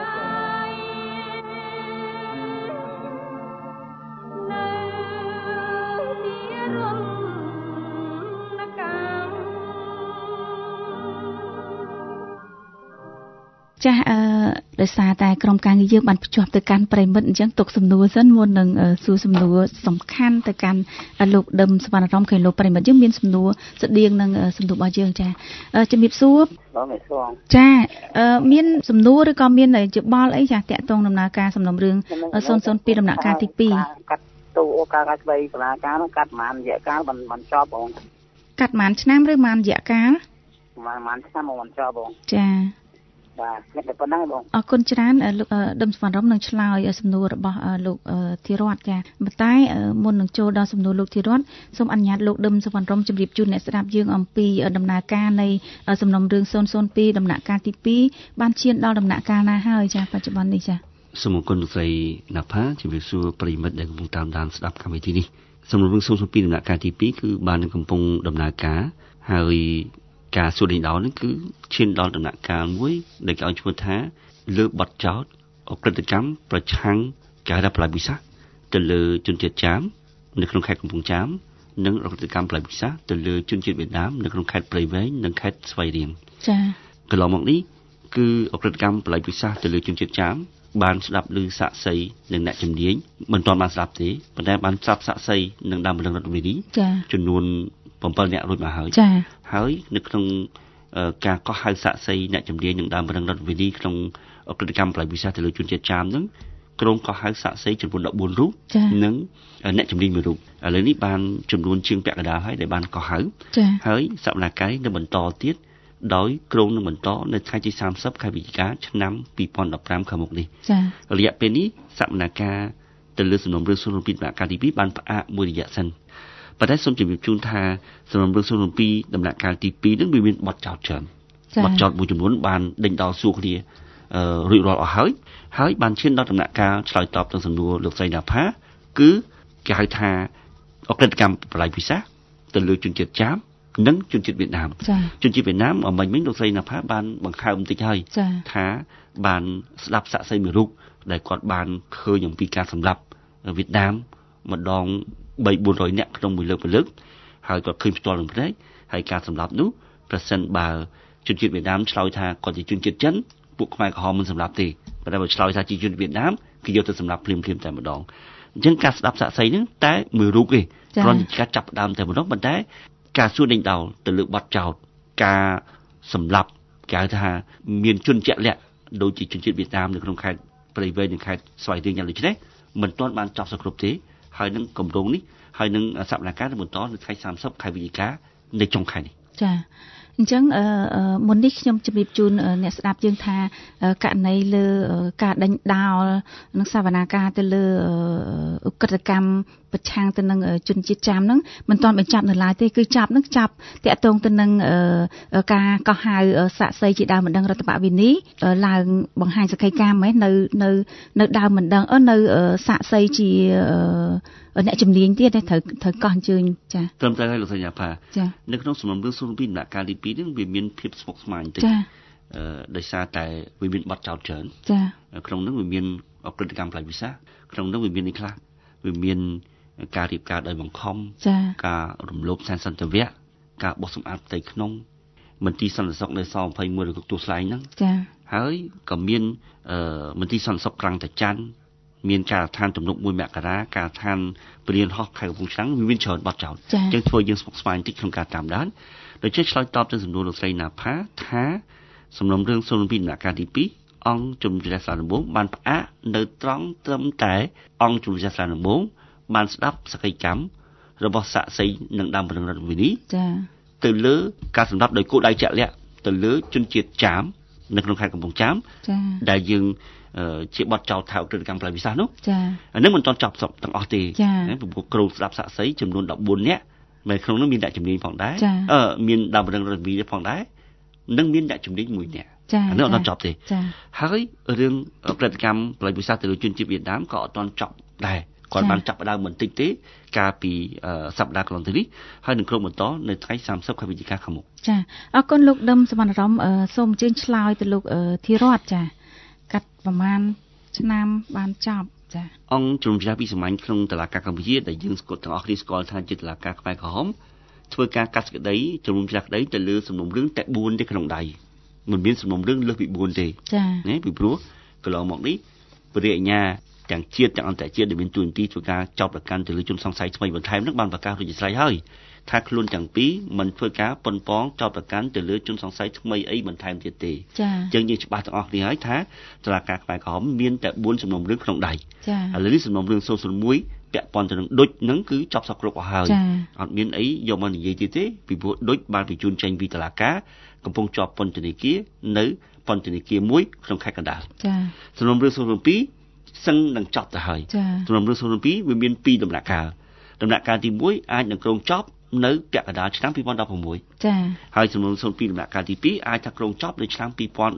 ចាស់ដោយសារតែក្រុមការងារយើងបានភ្ជាប់ទៅកាន់ប្រិមិត្តអញ្ចឹងទុកសំណួរសិនមុននឹងសួរសំណួរសំខាន់ទៅកាន់លោកដឹមសវណ្ណរមឃើញលោកប្រិមិត្តយើងមានសំណួរស្តៀងនឹងសំណួររបស់យើងចាជំរាបសួរចាមានសំណួរឬក៏មានយោបល់អីចាតាក់ទងដំណើរការសំណុំរឿង002ដំណាក់កាលទី2 កាត់ទូអូកាកាស្បីដំណើរការនោះកាត់ប្រហែលរយៈកាលមិនចប់បងកាត់ប្រហែលឆ្នាំឬប្រហែលរយៈកាលប្រហែលឆ្នាំមិនចប់បងចាបាទតែប៉ុណ្ណឹងបងអរគុណច្រើនលោកដឹមសវណ្ណរមនឹងឆ្លើយសំណួររបស់លោកធីរ័ត្នចាប៉ុន្តែមុននឹងចូលដល់សំណួរលោកធីរ័ត្នសូមអនុញ្ញាតលោកដឹមសវណ្ណរមជម្រាបជូនអ្នកស្ដាប់យើងអំពីដំណើរការនៃសំណុំរឿង002ដំណាក់កាលទី2បានឈានដល់ដំណាក់កាលណាហើយចាបច្ចុប្បន្ននេះចាសូមអរគុណលោកស្រីណាផាជម្រាបសួរប្រិមិត្តដែលកំពុងតាមដានស្ដាប់កម្មវិធីនេះសំណុំរឿង002ដំណាក់កាលទី2គឺបានកំពុងដំណើរការហើយការសួរដេញដោលនេះគឺឈានដល់ដំណាក់កាលមួយដែលគេឲ្យឈ្មោះថាលើបទចោទអក្រិតកម្មប្រឆាំងការរដ្ឋបល្ល័ង្កពិសាទៅលើជនជាតិចាមនៅក្នុងខេត្តកំពង់ចាមនិងអក្រិតកម្មបល្ល័ង្កពិសាទៅលើជនជាតិវៀតណាមនៅក្នុងខេត្តព្រៃវែងនិងខេត្តស្វាយរៀងចា៎កន្លងមកនេះគឺអក្រិតកម្មបល្ល័ង្កពិសាទៅលើជនជាតិចាមបានស្ដាប់ឮសាក្សីនិងអ្នកជំនាញមិនទាន់បានស្ដាប់ទេប៉ុន្តែបានស្ដាប់សាក្សីនិងដើមម្លឹងរដ្ឋវិនីចំនួន7នាក់រួចមកហើយហើយនៅក្នុងការកោះហៅសាក្សីអ្នកជំនាញនឹងដើមម្លឹងរដ្ឋវិនីក្នុងអក្រិតកម្មបល្ល័ង្កពិសាទៅលើជនជាតិចាមនឹងក្រុមកោះហៅសាក្សីចំនួន14រូបនិងអ្នកជំនាញ1រូបឥឡូវនេះបានចំនួនជាងពាក់កណ្ដាលហើយដែលបានកោះហៅហើយសកម្មភាពនឹងបន្តទៀតដោយក្រុងនឹងបន្តនៅថ្ងៃទី30ខែវិច្ឆិកាឆ្នាំ2015ខាងមុខនេះរយៈពេលនេះសកម្មភាពទៅលើសំណុំរឿង002ដំណាក់កាលទី2បានផ្អាកមួយរយៈសិនប៉ុន្តែសូមជម្រាបជូនថាសំណុំរឿង002ដំណាក់កាលទី2នឹងវាមានបទចោទច្រើនបទចោទមួយចំនួនបានដេញដោលសួរគ្នារួចរាល់អស់ហើយបានឈានដល់ដំណាក់កាលឆ្លើយតបទៅសំណួរលោកស្រីណាផាគឺគេហៅថាអក្រិតកម្មបល្ល័ង្កពិសាទៅលើជនជាតិចាមនិងជនជាតិវៀតណាមជនជាតិវៀតណាមមិញលោកស្រីណាផាបានបង្ហើបបន្តិចហើយថាបានស្ដាប់សាក្សីមួយរូបដែលគាត់បានឃើញអំពីការសម្លាប់វៀតណាមម្ដង300-400នាក់ក្នុងមួយលើកហើយគាត់ឃើញផ្ទាល់នឹងភ្នែកហើយការសម្លាប់នោះប្រសិនបើជនជាតិវៀតណាមឆ្លើយថាគាត់ជាជនជាតិចិនពួកខ្មែរក្រហមមិនសម្លាប់ទេប៉ុន្តែបើឆ្លើយថាជាជនវៀតណាមគឺយកទៅសម្លាប់ភ្លាមតែម្ដងអញ្ចឹងការស្ដាប់សាក្សីហ្នឹងតែមួយរូបទេគ្រាន់តែការចាប់ផ្ដើមតែម្ដងប៉ុន្តែការសួរដេញដោលទៅលើបទចោទការសម្លាប់គេហៅថាមានជនជាក់លាក់ដូចជាជនជាតិវៀតណាមនៅក្នុងខេត្តព្រៃវែងនិងខេត្តស្វាយរៀងយ៉ាងដូចនេះមិនទាន់បានចប់សគ្រប់ទេហើយនឹងគម្រោងនេះហើយនឹងសកម្មភាពនឹងបន្តនៅថ្ងៃ30ខែវិច្ឆិកានៅចុងខែនេះចាអញ្ចឹងមុននេះខ្ញុំជម្រាបជូនអ្នកស្ដាប់យើងថាករណីលើការដេញដោលនិងសវនាការទៅលើឧក្រិដ្ឋកម្មប្រឆាំងទៅនឹងជនជាតិចាមហ្នឹងមិនទាន់បញ្ចប់នៅឡើយទេគឺចាប់តាក់ទងទៅនឹងការកោះហៅសាក្សីជាដើមម្ដងរដ្ឋបាលវិនីឡើងបង្ហាញសក្ខីកម្មហ្មងនៅដើមម្ដងនៅសាក្សីជាអ្នកជំនាញទៀតត្រូវកោះអញ្ជើញចាត្រឹមត្រូវហើយលោកសញ្ញាផានៅក្នុងសំណុំរឿង002ដំណាក់កាលទី2នេះវាមានភាពស្មុគស្មាញតិចដោយសារតែវាមានបទចោទច្រើនក្នុងនោះវាមានអក្រិតកម្មផ្លូវវិសាក្នុងនោះវាមាននេះខ្លះវាមានការរៀបការដោយបង្ខំការរំលោភសែនសន្តិវៈការបោះសម្អាតផ្ទៃក្នុងមន្ទីរសន្តិសុខនៅស21របស់ទូស្លែងហ្នឹងហើយក៏មានមន្ទីរសន្តិសុខក្រាំងតាច័ន្ទមានការដ្ឋានទំនប់1មករាការដ្ឋានពលានហោះខេត្តកំពង់ឆ្នាំងវាមានច្រើនបទចោទអញ្ចឹងធ្វើយើងស្មុគស្មាញតិចក្នុងការតាមដានដូច្នេះឆ្លើយតបទៅសំណួរលោកស្រីណាផាថាសំណុំរឿង002ដំណាក់កាលទី2អង្គជំនុំជម្រះស្លាដំបងបានផ្អាកនៅត្រង់ត្រឹមតែអង្គជំនុំជម្រះស្លាដំបងបានស្ដាប់សក្ខីកម្មរបស់សាក្សីនិងដើមប្រឹងរដ្ឋវិនីទៅលើការសម្លាប់ដោយគោលដៅជាក់លាក់ទៅលើជនជាតិចាមនៅក្នុងខេត្តកំពង់ចាមដែលយើងជាបទចោទថាឧក្រិដ្ឋកម្មផ្លូវវិសាស្ត្រនោះអានេះមិនទាន់ចប់ទាំងអស់ទេព្រោះក្រុមស្ដាប់សាក្សីចំនួន14នាក់នៅក្នុងនោះមានអ្នកជំនាញផងដែរមានដើមប្រឹងរដ្ឋវិនីផងដែរនិងមានអ្នកជំនាញ1នាក់អានេះអត់ទាន់ចប់ទេហើយរឿងឧក្រិដ្ឋកម្មផ្លូវវិសាស្ត្រទៅលើជនជាតិវៀតណាមក៏អត់ទាន់ចប់ដែរគាត់បានចាប់ផ្ដើមបន្តិចទេកាលពីសប្តាហ៍កន្លងទៅនេះហើយនឹងក្រុមបន្តនៅថ្ងៃ30ខែវិច្ឆិកាខាងមុខចាអរគុណលោកដឹមសវណ្ណរមសូមអញ្ជើញឆ្លើយទៅលោកធីរតចាកាត់ប្រមាណឆ្នាំបានចប់ចាអង្គជំនុំជម្រះពីសម័យក្នុងតុលាការកម្ពុជាដែលយើងស្គាល់ទាំងអស់គ្នាស្គាល់ថាជាតុលាការខ្មែរក្រហមធ្វើការកាត់សេចក្តីជំនុំជម្រះក្តីទៅលើសំណុំរឿងតែ4ទេក្នុងដៃមិនមានសំណុំរឿងលើសពី4ទេណាពីព្រោះកន្លងមកនេះព្រះរាជអាជ្ញាទាំងជាតិទាំងអន្តរជាតិដែលមានទួនាទីធ្វើការចោទប្រកាន់ទៅលើជនសង្ស័យថ្មីបន្ថែមនឹងបានប្រកាសរួចជាស្រេចហើយថាខ្លួនទាំងពីរមិនធ្វើការប៉ុនប៉ងចោទប្រកាន់ទៅលើជនសង្ស័យថ្មីអីបន្ថែមទៀតទេអញ្ចឹងយើងច្បាស់ទាំងអស់គ្នាហើយថាតុលាការខ្មែរក្រហមមានតែ4សំណុំរឿងក្នុងដៃឥឡូវនេះសំណុំរឿង001ពាក់ព័ន្ធទៅនឹងដូចហ្នឹងគឺចប់សពគ្រប់អស់ហើយអត់មានអីយកមកនិយាយទៀតទេពីព្រោះដូចបានបញ្ជូនចេញពីតុលាការកំពុងជាប់ពន្ធនាគារនៅពន្ធនាគារមួយក្នុងខេត្តកណ្ដាលសំណុំរឿង002សឹងនឹងចប់ទៅហើយសំណុំរឿង002វាមាន2ដំណាក់កាលដំណាក់កាលទី1អាចនឹងក្រុងចប់នៅពាក់កណ្ដាលឆ្នាំ2016ចា៎ហើយសំណុំ02ដំណាក់កាលទី2អាចថាក្រុងចប់នៅឆ្នាំ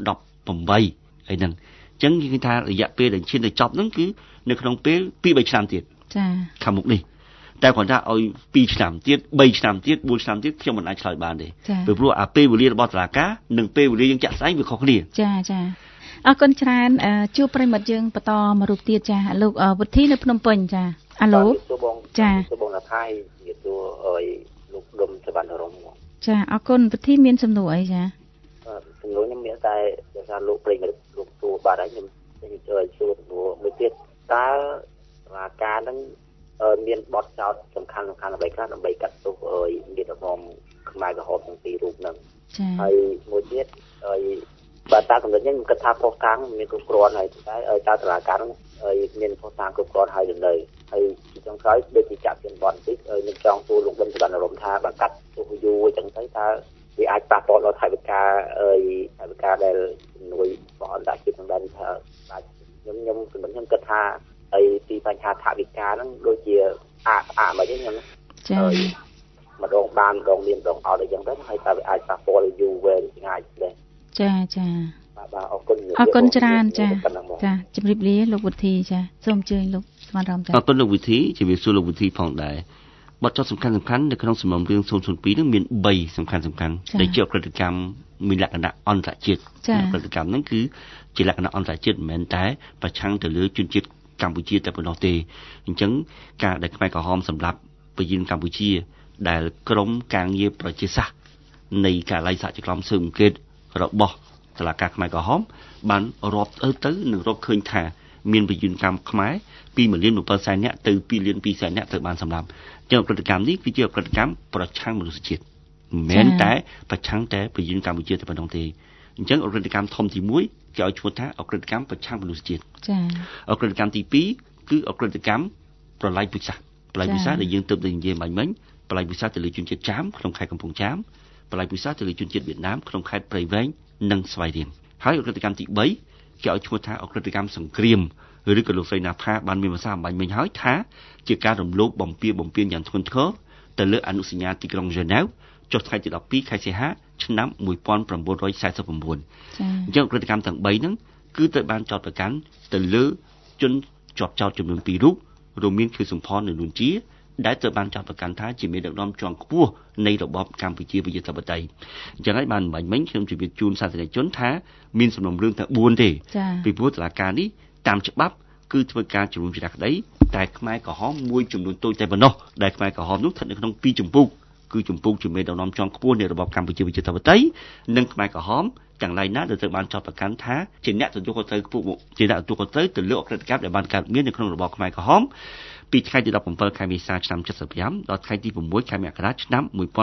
2018អីហ្នឹងអញ្ចឹងយើងថារយៈពេលដែលឈានទៅចប់ហ្នឹងគឺនៅក្នុងពេល 2-3 ឆ្នាំទៀតចា៎ខាងមុខនេះតែគាត់ថាឲ្យ2ឆ្នាំទៀត3ឆ្នាំទៀត4ឆ្នាំទៀតខ្ញុំមិនអាចឆ្លើយបានទេពីព្រោះអាពេលវេលារបស់តុលាការនិងពេលវេលាយើងចាក់ស្ដែងវាខុសគ្នាចាចាអរគុណច្រើនជួបប្រិមិត្តយើងបន្តមករូបទៀតចាលោកវុធីនៅភ្នំពេញចាអាឡូចាបងណាថៃនិយាយទៅឲ្យលោកដុំសវណ្ណរមចាអរគុណវុធីមានសំណួរអីចាសំណួរខ្ញុំមានតែថាលោកប្រិមិត្តលោកទួបាទហើយខ្ញុំជួយសួរសំណួរមួយទៀតតើរាជការនឹងមានបទចោទសំខាន់អ្វីខ្លះដើម្បីកាត់ទោសឲ្យមានរំខ្មែរក្រហមទាំងពីររូបហ្នឹងហើយមួយទៀតហើយបើតាមកំណត់ខ្ញុំគិតថាប៉ុស្តិ៍តាំងមានគ្រប់គ្រាន់ហើយតែតើតុលាការហ្នឹងមានប៉ុស្តិ៍តាំងគ្រប់គ្រាន់ហើយនៅហើយចុងក្រោយដូចជាចាក់ជាបទបន្តិចនឹងចង់សួរលោកប៊ុនសវណ្ណរមថាបើកាត់ទោសយូរអញ្ចឹងទៅតើវាអាចប៉ះពាល់ដល់ថវិកាដែលជំនួយរបស់អន្តរជាតិក្នុងដែនថាខ្ញុំគិតថាហើយពីបញ្ហាថវិកាហ្នឹងដូចជាមិនអីខ្ញុំចាម្ដងបានម្ដងមានម្ដងអត់អីចឹងទៅហើយតើវាអាចប៉ះពាល់យូរវែងឆ្ងាយដែរចាចាបាទអរគុណច្រើនចាជម្រាបលាលោកវុធីចាសូមអញ្ជើញលោកស្វានរំចាអរគុណលោកវិធីជម្រាបសួរលោកវិធីផងដែរបទចោទសំខាន់នៅក្នុងសំណុំរឿង002នឹងមាន3សំខាន់ដែលជាអក្រិតកម្មមានលក្ខណៈអន្តរជាតិអក្រិតកម្មហ្នឹងគឺជាលក្ខណៈអន្តរជាតិមិនមែនតែប្រឆាំងទៅលើជនជាតិកម្ពុជាតែប៉ុណ្ណោះទេអញ្ចឹងការដែលខ្មែរក្រហមសម្រាប់ប្រជាជនកម្ពុជាដែលក្រមការងារប្រជាសាស្ត្រនៃកាល័យសហជីវកម្មស៊ើបអង្កេតរបស់តុលាការខ្មែរក្រហមបានរាប់ទៅនឹងរកឃើញថាមានប្រជាជនកម្ពុជាខ្មែរ 2,700,000 នាក់ទៅ 2,200,000 នាក់ត្រូវបានសម្លាប់អញ្ចឹងអក្រិតកម្មនេះគឺជាអក្រិតកម្មប្រឆាំងមនុស្សជាតិមិនមែនតែប្រឆាំងតែប្រជាជនកម្ពុជាតែប៉ុណ្ណោះទេអញ្ចឹងអក្រិតកម្មធំទី1គេឲ្យឈ្មោះថាអក្រិតកម្មប្រឆាំងមនុស្សជាតិចា៎អក្រិតកម្មទី2គឺអក្រិតកម្មប្រល័យពូជសាសន៍ប្រល័យពូជសាសន៍ដែលយើងទើបតែនិយាយមិញប្រល័យពូជសាសន៍ទៅលើជនជាតិចាមក្នុងខេត្តកំពង់ចាមប្រល័យពូជសាសន៍ទៅលើជនជាតិវៀតណាមក្នុងខេត្តព្រៃវែងនិងស្វាយរៀងហើយអក្រិតកម្មទី3គេឲ្យឈ្មោះថាអក្រិតកម្មសង្គ្រាមឬក៏លោកស្រីណាផាបានមានភាសាអំបញ្ញមិញហើយថាជាការរំលោភបំពានយ៉ាងធ្ងន់ធ្ងរទៅលើអនុសញ្ញាទីក្រុងហ្សឺណែវចុះថ្ងៃទី12ខែសីហាឆ្នាំ1949អញ្ចឹងអក្រិតកម្មទាំង3ហ្នឹងគឺត្រូវបានចោទប្រកាន់ទៅលើជនជាប់ចោទចំនួន2រូបរួមមានគឺសំផននិងនួនជាដែលត្រូវបានចោទប្រកាន់ថាជាមេដឹកនាំជាន់ខ្ពស់នៃរបបកម្ពុជាប្រជាធិបតេយ្យអញ្ចឹងហើយបានមិញខ្ញុំជម្រាបជូនសាធារណជនថាមានសំណុំរឿងតែ4ទេពីព្រោះតុលាការនេះតាមច្បាប់គឺធ្វើការជំនុំជម្រះក្តីតែខ្មែរក្រហមមួយចំនួនតូចតែប៉ុណ្ណោះដែលខ្មែរក្រហមនោះស្ថិតនៅក្នុង2ចម្ពោះគឺចម្ពោះជាមេដឹកនាំជាន់ខ្ពស់នៃរបបកម្ពុជាប្រជាធិបតេយ្យនិងខ្មែរក្រហមទាំងឡាយណាដែលត្រូវបានចោទប្រកាន់ថាជាអ្នកទទួលខុសត្រូវខ្ពស់ជាអ្នកទទួលខុសត្រូវទៅលើអក្រិតកម្មដែលបានកើតមាននៅក្នុងរបបខ្មែរក្រហមពីថ្ងៃទី17ខែមេសាឆ្នាំ75ដល់ថ្ងៃទី6ខែមករាឆ្នាំ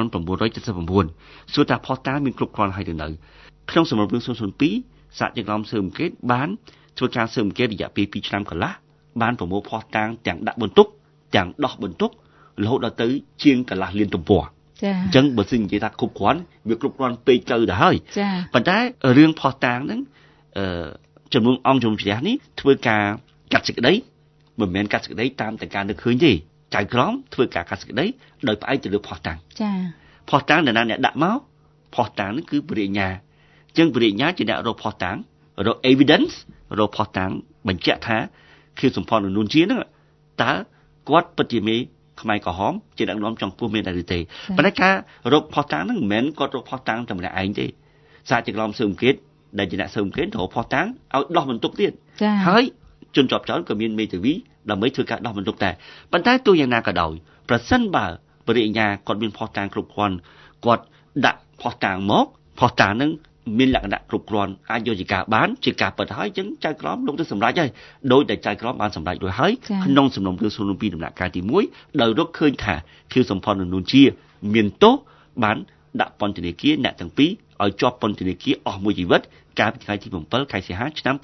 1979សួរថាផុសតាងមានគ្រប់គ្រាន់ហើយទៅនៅក្នុងសំណុំរឿង002សហជីវកម្មស៊ើបអង្កេតបានធ្វើការស៊ើបអង្កេតរយៈពេល2ឆ្នាំកន្លះបានប្រមូលផុសតាងទាំងដាក់បន្ទុកទាំងដោះបន្ទុករហូតដល់ទៅជាងកន្លះលានទំព័រចា៎អញ្ចឹងបើសិននិយាយថាគ្រប់គ្រាន់វាគ្រប់គ្រាន់ពេកទៅទៅហើយចា៎ប៉ុន្តែរឿងផុសតាងហ្នឹងចំនួនអង្គជំនុំជម្រះនេះធ្វើការកាត់សេចក្តីមិនមែនកាត់សេចក្តីតាមតែការនឹកឃើញទេចៅក្រមធ្វើការកាត់សេចក្តីដោយផ្អែកទៅលើផុសតាងចា៎ផុសតាងដែលអ្នកដាក់មកផុសតាងនេះគឺព្រះរាជអាជ្ញាអញ្ចឹងព្រះរាជអាជ្ញាជាអ្នករកផុសតាងរក evidence រកផុសតាងបញ្ជាក់ថាគឺសម្ផននួនជាហ្នឹងតើគាត់ពិតជាមេខ្មែរក្រហមជាដឹកនាំចង់ពោះមានដែរទេប៉ុន្តែការរកផុសតាំងហ្នឹងមិនមែនគាត់រកផុសតាំងតែម្នាក់ឯងទេសហជីវកម្មស៊ើបអង្កេតដែលជាអ្នកស៊ើបអង្កេតរកផុសតាំងឲ្យដោះបន្ទុកទៀតហើយជនជាប់ចោទក៏មានមេធាវីដើម្បីធ្វើការដោះបន្ទុកដែរប៉ុន្តែទោះយ៉ាងណាក៏ដោយប្រសិនបើបរិញ្ញាគាត់មានផុសតាំងគ្រប់គ្រាន់គាត់ដាក់ផុសតាំងមកផុសតាំងហ្នឹងមានលក្ខណៈគ្រប់គ្រាន់អាចយកជាការបានជាការពិតហើយអញ្ចឹងចៅក្រមលោកទៅសម្រេចហើយដោយតែចៅក្រមបានសម្រេចរួចហើយក្នុងសំណុំរឿង02ដំណាក់កាលទី1ដោយរកឃើញថាខៀវសំផននិងនួនជាមានទោសបានដាក់ពន្ធនាគារអ្នកទាំងពីរឲ្យជាប់ពន្ធនាគារអស់មួយជីវិតកាលពីថ្ងៃទី7ខែសីហាឆ្នាំ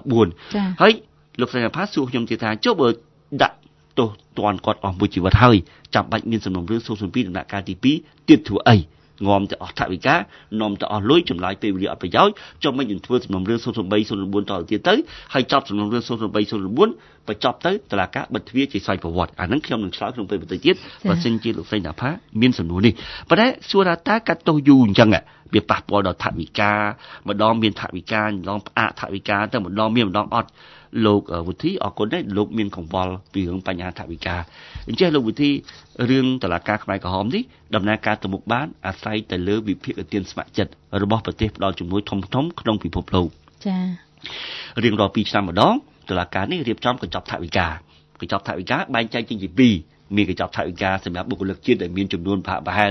2014ហើយលោកស្រីផាសួរខ្ញុំទៀតថាចុះបើដាក់ទោសទណ្ឌគាត់អស់មួយជីវិតហើយចាំបាច់មានសំណុំរឿង02ដំណាក់កាលទី2ទៀតធ្វើអីងំទៅអស់ថវិកានាំទៅអស់លុយចម្លើយពេលវេលាអត់ប្រយោជន៍ចុះមិនយើងធ្វើសំណុំរឿង0304តទៅទៀតទៅហើយចប់សំណុំរឿង0304បញ្ចប់ទៅតុលាការបិទទ្វារជាស្វ័យប្រវត្តិអាហ្នឹងខ្ញុំនឹងឆ្លើយក្នុងពេលបន្តិចទៀតបើសិនជាលោកស្រីណាផាមានសំណួរនេះប៉ុន្តែសួរថាតើកាត់ទោសយូរអញ្ចឹងវាប៉ះពាល់ដល់ថវិកាម្ដងមានថវិកាម្ដងផ្អាកថវិកាទៅម្ដងមានម្ដងអត់លោកវិធីអរគុណដែរលោកមានកង្វល់ពីរឿងបញ្ហាថវិកាអញ្ចឹងលោកវិធីរឿងតឡាការខ្មែរក្រហមនេះដំណើរការទៅមុខបានអាស្រ័យទៅលើវិភាគទានស្ម័គ្រចិត្តរបស់ប្រទេសផ្ដល់ជំនួយធំៗក្នុងពិភពលោកចា៎រៀងរាល់2ឆ្នាំម្ដងតឡាការនេះរៀបចំកញ្ចប់ថវិកាបែងចែកជាពី2មានកញ្ចប់ថវិកាសម្រាប់បុគ្គលិកជាតិដែលមានចំនួនប្រហែល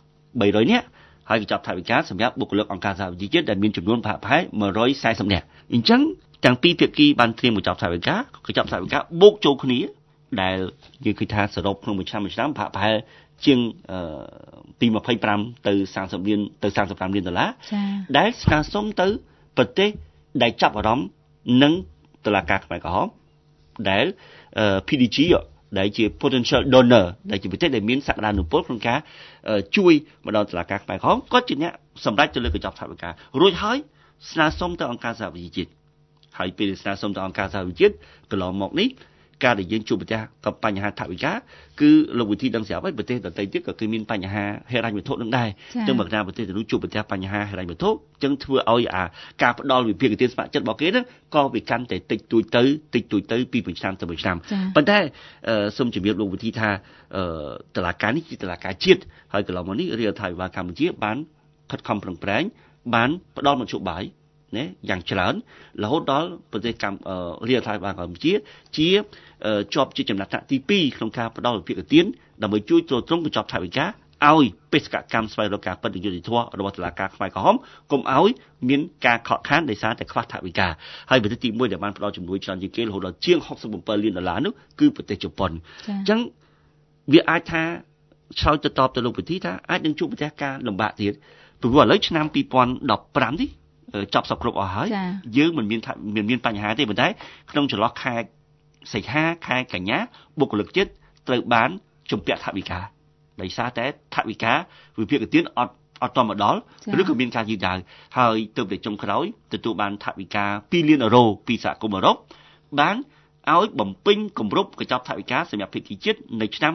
300នាក់ហើយកញ្ចប់ថវិកាសម្រាប់បុគ្គលិកអង្គការសហប្រជាជាតិដែលមានចំនួនប្រហែល140នាក់អញ្ចឹងទាំងពីរភាគីបានត្រៀមកញ្ចប់ថវិកាបូកចូលគ្នាដែលយើងឃើញថាសរុបក្នុងមួយឆ្នាំប្រហែលជាងពី25ទៅ30លានទៅ35លានដុល្លារដែលស្នើសុំទៅប្រទេសដែលចាប់អារម្មណ៍នឹងតុលាការខ្មែរក្រហមដែល PDG ដែលជា potential donor ដែលជាប្រទេសដែលមានសក្តានុពលក្នុងការជួយមកដល់តុលាការខ្មែរក្រហមគាត់ជាអ្នកសម្រេចទៅលើកញ្ចប់ថវិការួចហើយស្នើសុំទៅអង្គការសហប្រជាជាតិហើយពេលស្នើសុំទៅអង្គការសហប្រជាជាតិកន្លងមកនេះការដែលយើងជួបប្រទះกับបញ្ហាថវិកាគឺលោកវិធីដឹងស្រាប់ហើយប្រទេសដទៃទៀតក៏គឺមានបញ្ហាហិរញ្ញវត្ថុនឹងដែរចឹងបើថាប្រទេសទាំងនោះជួបប្រទះបញ្ហាហិរញ្ញវត្ថុចឹងធ្វើឲ្យការផ្ដល់វិភាគទានស្ម័គ្រចិត្តរបស់គេហ្នឹងក៏វាកាន់តែតិចតួចទៅពីមួយឆ្នាំទៅមួយឆ្នាំប៉ុន្តែសូមជម្រាបលោកវិធីថាតុលាការនេះជាតុលាការជាតិហើយកន្លងមកនេះរាជរដ្ឋាភិបាលកម្ពុជាបានខិតខំប្រឹងប្រែងបានផ្ដល់មធ្យោបាយយ៉ាងច្រើនរហូតដល់ប្រទេសរាជរដ្ឋាភិបាលកម្ពុជាជាជាប់ជាចំណាត់ថ្នាក់ទី2ក្នុងការផ្ដល់វិភាគទានដើម្បីជួយទ្រទ្រង់កញ្ចប់ថវិកាឲ្យបេសកកម្មស្វែងរកការពិតយុត្តិធម៌របស់តុលាការខ្មែរក្រហមកុំឲ្យមានការខកខានដោយសារតែខ្វះថវិកាហើយប្រទេសទី1ដែលបានផ្ដល់ជំនួយច្រើនជាងគេរហូតដល់ជាង67លានដុល្លារនោះគឺប្រទេសជប៉ុនអញ្ចឹងវាអាចថាឆ្លើយទៅតបទៅលោកវិធីថាអាចនឹងជួបប្រទះការលំបាកទៀតព្រោះឥឡូវឆ្នាំ2015នេះចប់សពគ្រប់អស់ហើយយើងមិនមានបញ្ហាទេប៉ុន្តែក្នុងចន្លោះខែសីហាខែកញ្ញាបុគ្គលិកជាតិត្រូវបានជំពាក់ថវិកាដោយសារតែថវិកាវិភាគទានអត់តមកដល់ឬក៏មានការយឺតយ៉ាវហើយទើបតែចុងក្រោយទទួលបានថវិកា2លានអឺរ៉ូពីសហគមន៍អឺរ៉ុបបានឲ្យបំពេញគម្រប់កញ្ចប់ថវិកាសម្រាប់ភាគីជាតិនៅឆ្នាំ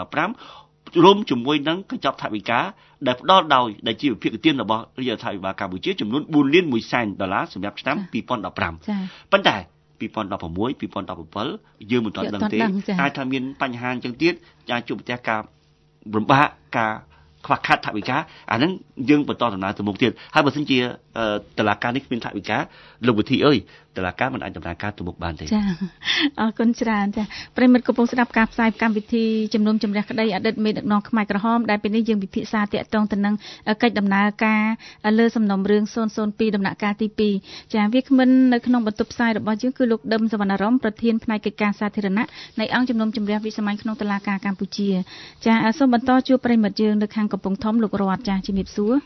2015រួមជាមួយនឹងកញ្ចប់ថវិកាដែលផ្ដល់ដោយដែលជាវិភាគទានរបស់រាជរដ្ឋាភិបាលកម្ពុជាចំនួន4លាន1សែនដុល្លារសម្រាប់ឆ្នាំ2015ប៉ុន្តែ2016 2017យើងមិនទាន់ដឹងទេអាចថាមានបញ្ហាអញ្ចឹងទៀតអាចជួបប្រទះការលំបាកការខ្វះខាតថវិកាអាហ្នឹងយើងបន្តដំណើរទៅមុខទៀតហើយបើសិនជាតឡាការនេះគ្មានថវិកាលោកវិធីអើយតឡាការមិនអាចដំណើរការទៅមុខបានទេចាអរគុណច្រើនចាប្រិមិត្តកំពុងស្ដាប់ការផ្សាយកម្មវិធីជំនុំជម្រះក្តីអតីតមេដឹកនាំខ្មែរក្រហមដែលពេលនេះយើងពិភាក្សាតាក់ទងទៅនឹងកិច្ចដំណើរការលើសំណុំរឿង002ដំណាក់កាលទី2ចាវាគ្មិននៅក្នុងបន្ទប់ផ្សាយរបស់យើងគឺលោកដឹមសវណ្ណរមប្រធានផ្នែកកិច្ចការសាធារណៈនៃអង្គជំនុំជម្រះវិសាមញ្ញក្នុងតុលាការកម្ពុជាចាសូមបន្តជួបប្រិមិត្តយើងនៅខាងកំពង់ធំលោករតចាជំរាបសួរ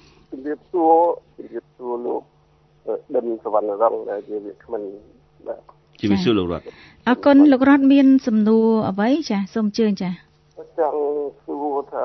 លោកដឹមសវណ្ណរមដែលជាវាគ្មិនបាទជំរាបសួរលោករតអរគុណលោករតមានសំណួរអ្វីចាសូមអញ្ជើញចាចង់សួរថា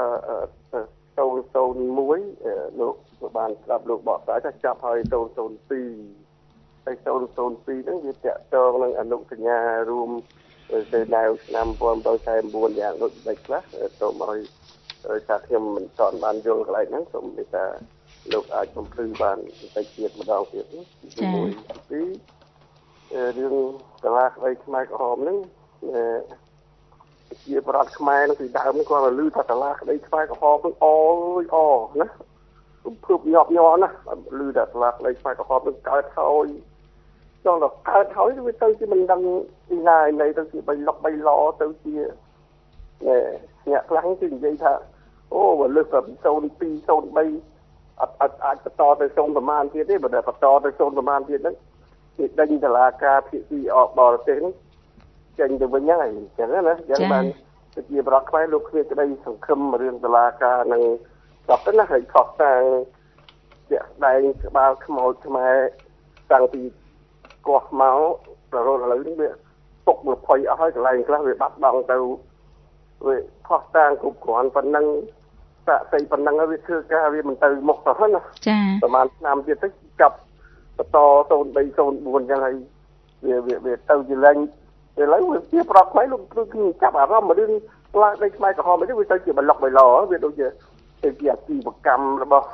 001លោកបានស្ដាប់លោកបកស្រាយថាចាប់ហើយ002ហើយ002ហ្នឹងវាតាក់ទងនឹងអនុសញ្ញារួមទៅនៅឆ្នាំ2049យ៉ាងដូចបែបខ្លះសូមឲ្យថាខ្ញុំមិនតន់បានយល់កន្លែងហ្នឹងសូមមេត្តាលោកអាចបំភ្លឺបានបន្តិចទៀតម្ដងទៀតជាមួយពីរឿងកលាក្តីខ្មែរក្រហមហ្នឹងជាប្រដ្ឋខ្មែរនឹងពីដើមនេះគាត់លឺថាតឡាក្តីខ្មែរក្រហមនឹងអូយអូណារំភើបញាប់ញ័រណាលឺថាតឡាក្តីខ្មែរក្រហមនឹងកើតហើយចង់ដល់កើតហើយវាទៅជាមិនដឹងពីណាឯណីទៅជា3លុក3ឡទៅជាអ្នកខ្លាំងគឺនិយាយថាអូបើលើសពី02 03អាចបន្តទៅ0ប្រមាណទៀតទេបើតែបន្តទៅ0ប្រមាណទៀតហ្នឹងគេដេញតឡាការភាគីអបរទេសហ្នឹងចេញទៅវិញហ្នឹងអញ្ចឹងណាយ៉ាងបានជាប្រដ្ឋខ្មែរលោកគ្មានក្តីសង្ឃឹមរឿងតឡាការនឹងចប់ទៅណាហើយខុសតាំងជាក់ស្ដែងក្បាលខ្មោចខ្មែរតាំងពីកោះមករហូតឥឡូវនេះវាពុកមួយផុយអស់ហើយកន្លែងខ្លះវាបាត់បង់ទៅវាខុសតាំងគ្រប់គ្រាន់ប៉ុណ្ណឹងសាក់ស្អីប៉ុណ្ណឹងវាធ្វើការវាមិនទៅមុខទៅហ្នឹងណាចាប្រហែលឆ្នាំទៀតទៅចាប់បន្ត03 04អញ្ចឹងហើយវាទៅជាលែងឥឡូវវាជាប្រដ្ឋខ្មែរលោកគឺចាប់អារម្មណ៍រឿងខ្លាចនៃខ្មែរក្រហមនេះវាទៅជាបលុកបៃឡវាដូចជាអាជីវកម្មរបស់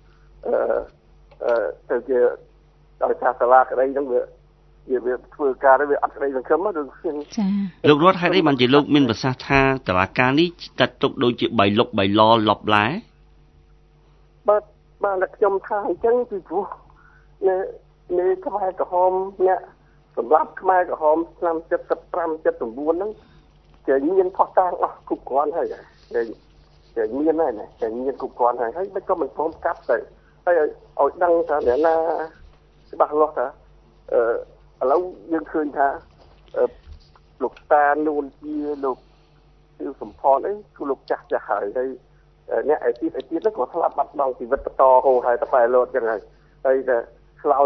ទៅជាដោយសារសាលាក្តីហ្នឹងវាធ្វើការវាអត់ក្តីសង្ឃឹមឬចាលោករដ្ឋហេតុអីបានជាលោកមានប្រសាសន៍ថាតឡាការនេះចាត់ទុកដូចជាបៃលុកបៃឡលប់ឡែបាទខ្ញុំថាអញ្ចឹងពីព្រោះនៃខ្មែរក្រហមអ្នកសម្រាប់ខ្មែរក្រហមឆ្នាំ75 79ហ្នឹងចេញមានផុសតាងអស់គ្រប់គ្រាន់ហើយចេញមានហើយណាចេញមានគ្រប់គ្រាន់ហើយមិនក៏មិនព្រមកាប់ទៅហើយឲ្យដឹងថាអ្នកណាច្បាស់លាស់ថាឥឡូវយើងឃើញថាលោកតានួនជាលោកគឺសំផនអីគឺលោកចាស់ហើយអ្នកឯទៀតហ្នឹងក៏ស្លាប់បាត់បង់ជីវិតបន្តហូរហើយតែផ្លែលោតចឹងហើយតែឆ្លើយ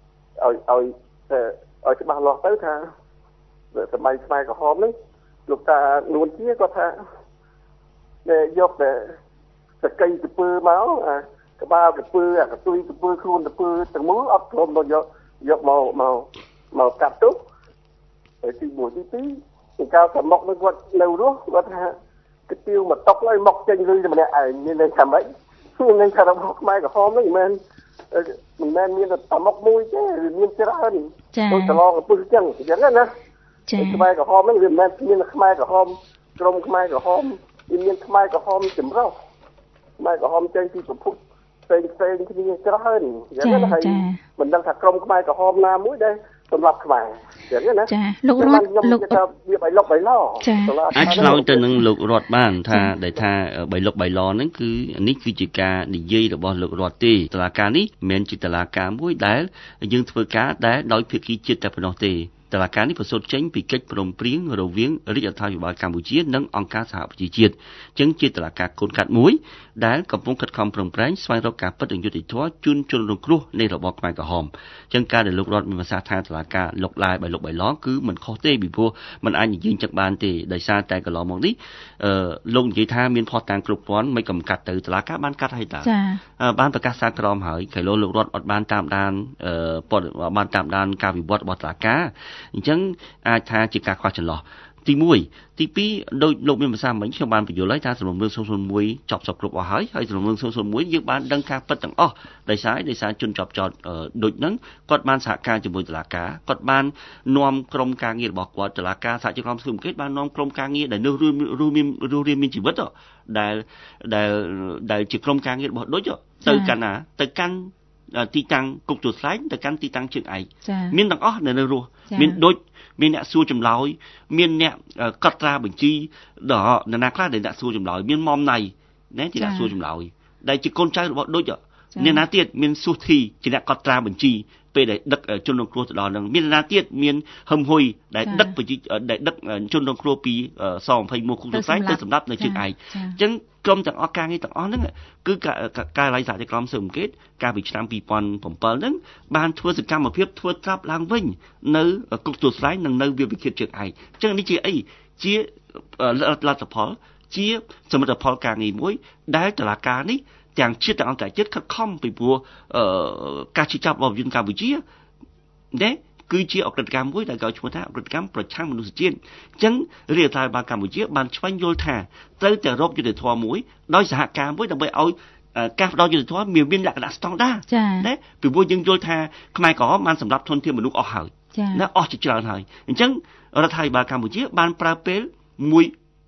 ឲ្យច្បាស់លាស់ទៅថាសម័យខ្មែរក្រហមហ្នឹងលោកតានួនជាគាត់ថាយកតែសកៃទៅពើមកក្បាលទៅពើកតុយទៅពើខ្លួនទៅពើទាំងមូលអត់ព្រមទៅយកមកកាត់ទុកហើយទី1ទី2ពីកាលតែមកនឹងគាត់នៅរស់គាត់ថាគទៀវមកຕົកហើយមកចេញលុយតែម្នាក់ឯងមានន័យថាម៉េចមានន័យថារបស់ខ្មែរក្រហមហ្នឹងមិនមែនមានតែមកមួយទេវាមានច្រើនដូចតឡងពឹសចឹងណាខ្មែរក្រហមហ្នឹងវាមិនមែនមានខ្មែរក្រហមក្រុមខ្មែរក្រហមវាមានខ្មែរក្រហមចម្រុះខ្មែរក្រហមចេញពីប្រភពផ្សេងគ្នាច្រើនយ៉ាងណាហើយមិនដឹងថាក្រុមខ្មែរក្រហមណាមួយដែលសម្រាប់ខ្មែរយ៉ាងណាចាលោករដ្ឋលោកថាវាបៃលុកបៃឡអាចឆ្លើយទៅនឹងលោករដ្ឋបានថាដែលថាបៃលុកបៃឡហ្នឹងគឺនេះគឺជាការនិយាយរបស់លោករដ្ឋទេតឡាការនេះមិនមែនជាតឡាការមួយដែលយើងធ្វើការដែលដោយភាគីជាតិតែប៉ុណ្ណោះទេតឡាការនេះប្រសូតចេញពីកិច្ចព្រមព្រៀងរវាងរាជរដ្ឋាភិបាលកម្ពុជានិងអង្គការសហប្រជាជាតិអញ្ចឹងជាតឡាការកូនកាត់មួយដែលកំពុងខិតខំប្រឹងប្រែងស្វែងរកការពិតនិងយុត្តិធម៌ជូនជនរងគ្រោះនៃរបបខ្មែរក្រហមអញ្ចឹងការដែលលោករដ្ឋមានប្រសាសន៍ថាតឡាការលុកឡាយបៃលុកបៃឡគឺមិនខុសទេពីព្រោះมันអាចនិយាយចឹងបានទេដោយសារតែកន្លងមកនេះលោកនិយាយថាមានផុសតាងគ្រប់គ្រាន់មិនកំកាត់ទៅតឡាការបានកាត់ឲ្យតាបានប្រកាសសារក្រមហើយក្រៃលោលោករដ្ឋអត់បានតាមដានបានតាមដានការវិវត្តរបស់តឡាការអញ្ចឹងអាចថាជាការខ្វះចន្លោះទី1ទី2ដោយលោកមានប្រសាសន៍មិញខ្ញុំបានបញ្យល់ហើយថាសំណុំរឿង001ចប់សពគ្រប់អស់ហើយសំណុំរឿង001យើងបានដឹងការពិតទាំងអស់ដោយសារជនជាប់ចោតដូចហ្នឹងគាត់បានសហការជាមួយតុលាការគាត់បាននាំក្រុមការងាររបស់គាត់តុលាការសហជីវកម្មស៊ើបអង្កេតបាននាំក្រុមការងារដែលនៅរួមមានជីវិតដែលជាក្រុមការងាររបស់ដូចទៅកាន់ណាទៅកាន់ទីតាំងគុកទួលស្លែងទៅកាន់ទីតាំងជើងឯកមានទាំងអស់នៅរស់មានដូចមានអ្នកសួរចម្លើយមានអ្នកកត់ត្រាបញ្ជីដល់នរណាខ្លះដែលអ្នកសួរចម្លើយមានមុំណៃណាជាអ្នកសួរចម្លើយដែលជាកូនចៅរបស់ដូចអ្នកណាទៀតមានសុធីជាអ្នកកត់ត្រាបញ្ជីពេលដែលដឹកជនរងគ្រោះទៅដល់នឹងមានអ្នកណាទៀតមានហឹមហ៊ុយដែលដឹកជនរងគ្រោះពីស21គុកទួលស្លែងទៅសម្រាប់នៅជើងឯកអញ្ចឹងក្រុមទាំងអស់ការងារទាំងអស់ហ្នឹងគឺការឡៃសហជីវកម្មស៊ើបអង្កេតកាលពីឆ្នាំ2007ហ្នឹងបានធ្វើសកម្មភាពធ្វើត្រាប់ឡើងវិញនៅគុកទួលស្លែងនិងនៅវាលវិឃាតជើងឯកអញ្ចឹងនេះជាអីជាលទ្ធផលជាសមិទ្ធផលការងារមួយដែលតុលាការនេះទាំងជាតិទាំងអន្តរជាតិខិតខំពីព្រោះការជិះចាប់របស់យើងកម្ពុជាណាគឺជាអក្រិតកម្មមួយដែលគេឈ្មោះថាអក្រិតកម្មប្រឆាំងមនុស្សជាតិអញ្ចឹងរាជរដ្ឋាភិបាលកម្ពុជាបានឆ្វេងយល់ថាត្រូវតែរកយុត្តិធម៌មួយដោយសហការមួយដើម្បីឲ្យការផ្ដល់យុត្តិធម៌មានលក្ខណៈស្តង់ដារណាពីព្រោះយើងយល់ថាខ្មែរក្រហមបានសម្រាប់ធនធានមនុស្សអស់ហើយណាអស់ជាច្រើនហើយអញ្ចឹងរដ្ឋាភិបាលកម្ពុជាបានប្រើពេល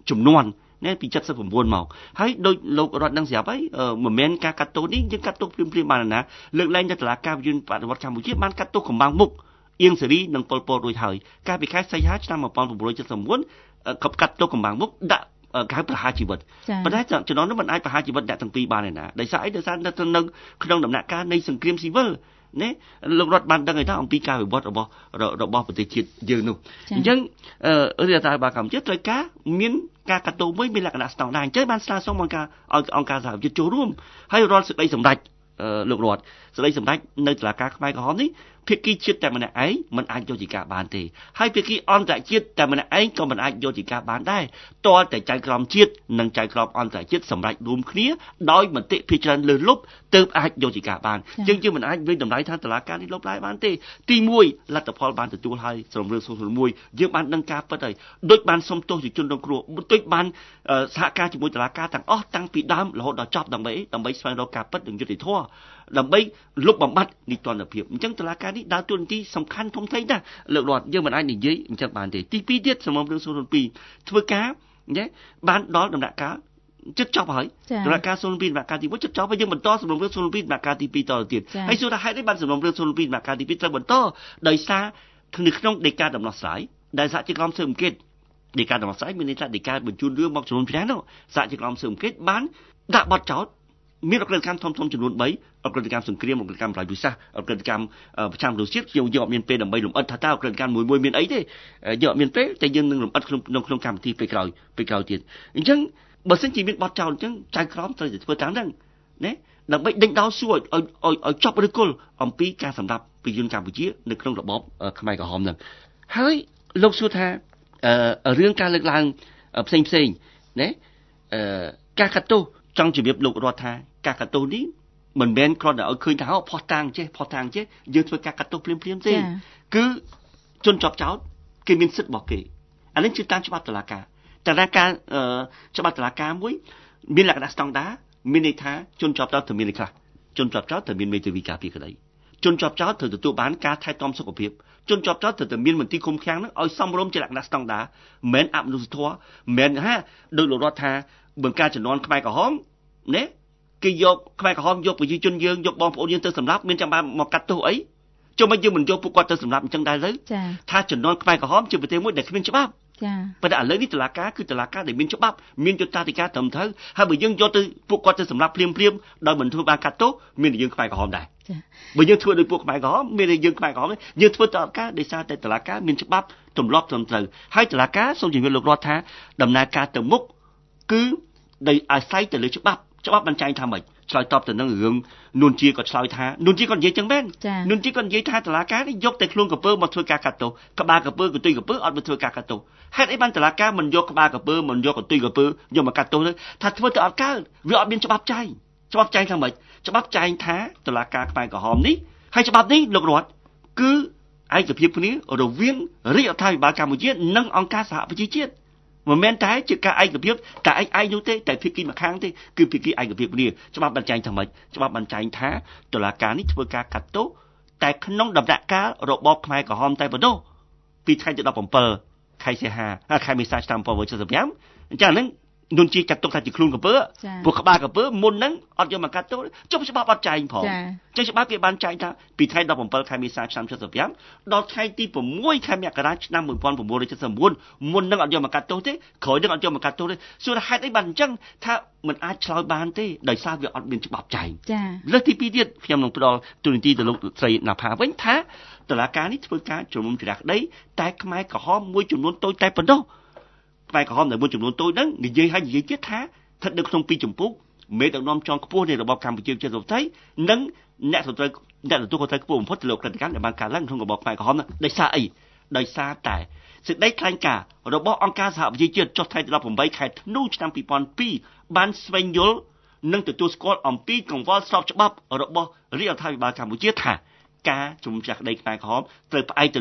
ចំនួនណែពី79មកហើយដោយលោករតនឹងស្រាប់ហើយមិនមែនការកាត់ទោសនេះយើងកាត់ទោសព្រាមបានណាលើកលែងទៅតុលាការវិញ្ញាណបដិវត្តកម្ពុជាបានកាត់ទោសកំបាំងមុខអៀងសេរីនិងប៉ុលពតរួចហើយកាលពីខែសីហាឆ្នាំ1979កបកាត់ទោសកំបាំងមុខដាក់គេប្រហារជីវិតប៉ុន្តែចំណុចនោះមិនអាចប្រហារជីវិតអ្នកទាំងពីរបានទេណាដោយសារអីដោយសារនៅក្នុងដំណាក់កាលនៃសង្គ្រាមស៊ីវិលណាលោករតបានដឹងហើយថាអំពីការវិវត្តរបស់ប្រទេសជាតិយើងនោះអញ្ចឹងរដ្ឋាភិបាលកម្ពុជាត្រូវការមានការកាត់ទោសមួយមានលក្ខណៈស្តង់ដារអញ្ចឹងបានស្នើសុំអង្គការសហប្រជាជាតិចូលរួមហើយរាល់សេចក្តីសម្រេចលោករដ្ឋសេចក្តីសម្រេចនៅតុលាការខ្មែរក្រហមនេះភាគីជាតិតែម្នាក់ឯងមិនអាចយកជាការបានទេហើយភាគីអន្តរជាតិតែម្នាក់ឯងក៏មិនអាចយកជាការបានដែរទាល់តែចៅក្រមជាតិនិងចៅក្រមអន្តរជាតិសម្រេចរួមគ្នាដោយមតិភាគច្រើនលើសលប់ទើបអាចយកជាការបានយើងមិនអាចវិតម្លៃថាតុលាការនេះលុបឡាយបានទេទី1លទ្ធផលបានទទួលហើយសំរឿង001យើងបានដឹងការពិតហើយដូចបានសុំទោសជាជនរងគ្រោះដូចបានសហការជាមួយតុលាការទាំងអស់តាំងពីដើមរហូតដល់ចប់ដើម្បីស្វែងរកការពិតនិងយុត្តិធម៌ដើម្បីលុបបំបាត់នីតិរដ្ឋភាពអញ្ចឹងតុលាការនេះដើរតួនាទីសំខាន់ធំធេងណាស់លើករដ្ឋយើងមិនអាចនិយាយអញ្ចឹងបានទេទី2ទៀតសំណុំរឿង002ធ្វើការណាបានដល់ដំណាក់កាលជិតចប់ហើយដំណាក់កាល002ដំណាក់កាលទី1ជិតចប់ហើយយើងបន្តសំណុំរឿង002ដំណាក់កាលទី2តទៅទៀតហើយសួរថាហេតុអីបានសំណុំរឿង002ដំណាក់កាលទី2ត្រូវបន្តដោយសារនៅក្នុងដីកាដំណោះស្រាយដែលសហជីវកម្មស៊ើបអង្កេតដីកាដំណោះស្រាយមានន័យថាដីកាបញ្ជូនរឿងមកចំនួន5នោះសហជីវកម្មស៊ើបអង្កេតបានដាក់បទចោទមានអក្រិតកម្មធំចំនួន3អក្រិតកម្មសង្គ្រាមអក្រិតកម្មប្រល័យពូជសាសន៍អក្រិតកម្មប្រចាំរុស្ស៊ីយើងអត់មានពេលដើម្បីលំអិតថាតើអក្រិតកម្មមួយមានអីទេយើងអត់មានពេលតែយើងនឹងលំអិតក្នុងកម្មវិធីពេលក្រោយទៀតអញ្ចឹងបើសិនជាមានបទចោទអញ្ចឹងចៅក្រមត្រូវតែធ្វើតាមហ្នឹងណាដើម្បីដេញដោលសួរឲ្យចប់ឬគល់អំពីការសម្រាប់ប្រជាជនកម្ពុជានៅក្នុងរបបខ្មែរក្រហមហ្នឹងហើយលោកសួរថារឿងការលើកឡើងផ្សេងណាការកាត់ទោសចង់ជម្រាបលោករដ្ឋថាការកាត់ទោសនេះមិនមែនគ្រាន់តែឲ្យឃើញថាផុសតាងចេះយើងធ្វើការកាត់ទោសភ្លាមទេគឺជនជាប់ចោទគេមានសិទ្ធិរបស់គេអានេះគឺតាមច្បាប់តុលាការច្បាប់តុលាការមួយមានលក្ខណៈស្តង់ដារមានន័យថាជនជាប់ចោទត្រូវមានខ្លះជនជាប់ចោទត្រូវមានមេធាវីការពារក្តីជនជាប់ចោទត្រូវទទួលបានការថែទាំសុខភាពជនជាប់ចោទត្រូវតែមានមន្ទីរឃុំឃាំងនឹងឲ្យសមរម្យជាលក្ខណៈស្តង់ដារមិនអមនុស្សធម៌មិនថាដោយលោករដ្ឋថាបង្ការចំនួនខ្មែរក្រហមណាគេយកខ្មែរក្រហមយកប្រជាជនយើងយកបងប្អូនយើងទៅសម្លាប់មានចាំបាច់មកកាត់ទោសអីចុះមិនយើងមិនយកពួកគាត់ទៅសម្លាប់អញ្ចឹងដែរទៅថាចំនួនខ្មែរក្រហមជាប្រទេសមួយដែលគ្មានច្បាប់ប៉ុន្តែឥឡូវនេះតុលាការគឺតុលាការដែលមានច្បាប់មានយុត្តិធម៌ត្រឹមត្រូវហើយបើយើងយកទៅពួកគាត់ទៅសម្លាប់ភ្លាមដោយមិនធ្វើបានកាត់ទោសមានតែយើងខ្មែរក្រហមដែរបើយើងធ្វើដោយពួកខ្មែរក្រហមមានតែយើងខ្មែរក្រហមយើងធ្វើទៅអត់ការដោយសារតែតុលាការមានច្បាប់ទម្លាប់ត្រឹមត្រូវហើយតុលាការសូមជម្រាបលោករដ្ឋថាដំណើរការទៅមុខគឺដោយអាស្រ័យទៅលើច្បាប់បានចែងថាម៉េចឆ្លើយតបទៅនឹងរឿងនួនជាក៏ឆ្លើយថានួនជាក៏និយាយចឹងមែននួនជាក៏និយាយថាតុលាការនេះយកតែខ្លួនកពើមកធ្វើការកាត់ទោសក្បាលកពើកន្ទុយកពើអត់មកធ្វើការកាត់ទោសហេតុអីបានតុលាការមិនយកក្បាលកពើមិនយកកន្ទុយកពើយកមកកាត់ទោសទៅថាធ្វើទៅអត់កើតវាអត់មានច្បាប់ចែងថាម៉េចច្បាប់ចែងថាតុលាការខ្មែរក្រហមនេះហើយច្បាប់នេះលោករដ្ឋគឺឯកភាពគ្នារវាងរាជរដ្ឋាភិបាលកម្ពុជានិងអង្គការសហប្រជាជាតិមិនមែនតែជាការឯកភាពតែឯងនោះទេតែភាគីម្ខាងទេគឺភាគីឯកភាពគ្នាច្បាប់បានចែងថាម៉េចច្បាប់បានចែងថាតុលាការនេះធ្វើការកាត់ទោសតែក្នុងដំណាក់កាលរបបខ្មែរក្រហមតែប៉ុណ្ណោះពីថ្ងៃទី17ខែសីហាខែមេសាឆ្នាំ1975អញ្ចឹងហ្នឹងនួនជាកាត់ទុកថាជាខ្លួនកពើពួកក្បាលកពើមុនហ្នឹងអត់យកមកកាត់ទោសចុះច្បាប់អត់ចែងផងចឹងច្បាប់គេបានចែងថាពីថ្ងៃ17ខែមេសាឆ្នាំ1975ដល់ថ្ងៃទី6ខែមករាឆ្នាំ1979មុនហ្នឹងអត់យកមកកាត់ទោសទេក្រោយហ្នឹងអត់យកមកកាត់ទោសទេសួរថាហេតុអីបានអញ្ចឹងថាមិនអាចឆ្លើយបានទេដោយសារវាអត់មានច្បាប់ចែងលើកទី2ទៀតខ្ញុំនឹងផ្ដល់ទូនីតិទៅលោកស្រីណាផាវិញថាតុលាការនេះធ្វើការជំនុំជម្រះក្តីតែខ្មែរក្រហមមួយចំនួនតូចតែប៉ុណ្ណោះខ្មែរក្រហមដែលមួយចំនួនតូចហ្នឹងនិយាយទៀតថាស្ថិតនៅក្នុងពីរចម្ពោះមេដឹកនាំជាន់ខ្ពស់នៃរបបកម្ពុជាជាតិរដ្ឋាភិបាលនិងអ្នកទទួលខុសត្រូវខ្ពស់បំផុតទៅលើក្រិតកម្មដែលបានកើតឡើងក្នុងរបបខ្មែរក្រហមហ្នឹងដោយសារអីដោយសារតែសេចក្តីថ្លែងការណ៍របស់អង្គការសហប្រជាជាតិចុះថ្ងៃទី18ខែធ្នូឆ្នាំ2002បានស្វែងយល់និងទទួលស្គាល់អំពីកង្វល់ស្របច្បាប់របស់រាជរដ្ឋាភិបាលកម្ពុជាថាការជំនុំជម្រះក្តីខ្មែរក្រហមត្រូវផ្អែកទៅលើ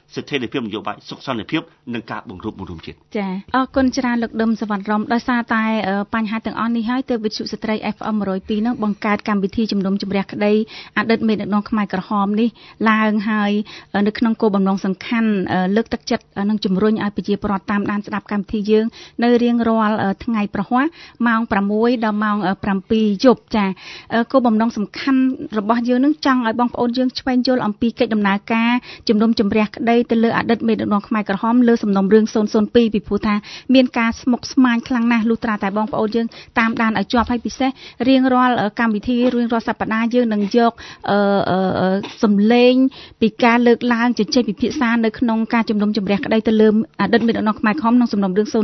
សិទ្ធិភាពនយោបាយសុខសន្តិភាពនិងការបង្រួបបង្រួមជាតិចាអរគុណច្រើនលោកដឹមសវណ្ណរមដោយសារតែបញ្ហាទាំងអស់នេះហើយទើបវិទ្យុស្ត្រី FM 102នឹងបង្កើតកម្មវិធីជំនុំជម្រះក្តីអតីតមេដឹកនាំខ្មែរក្រហមនេះឡើងហើយនៅក្នុងគោលបំណងសំខាន់លើកទឹកចិត្តនិងជំរុញឲ្យប្រជាពលរដ្ឋតាមដានស្ដាប់កម្មវិធីយើងនៅរៀងរាល់ថ្ងៃប្រហ័សម៉ោង 6 ដល់ម៉ោង 7 យប់ចាគោលបំណងសំខាន់របស់យើងនឹងចង់ឲ្យបងប្អូនយើងឆ្វេងយល់អំពីកិច្ចដំណើរការជំនុំជម្រះក្តីទៅលើអតីតមេដឹកនាំខ្មែរក្រហមលើសំណុំរឿង002ពីព្រោះថាមានការស្មុគស្មាញខ្លាំងណាស់លុះត្រាតែបងប្អូនយើងតាមដានឲ្យជាប់ហើយពិសេសរៀងរាល់កម្មវិធីរៀងរាល់សប្តាហ៍យើងនឹងយកសម្លេងពីការលើកឡើងជជែកពិភាក្សានៅក្នុងការជំនុំជម្រះក្តីទៅលើអតីតមេដឹកនាំខ្មែរក្រហមក្នុងសំណុំរឿង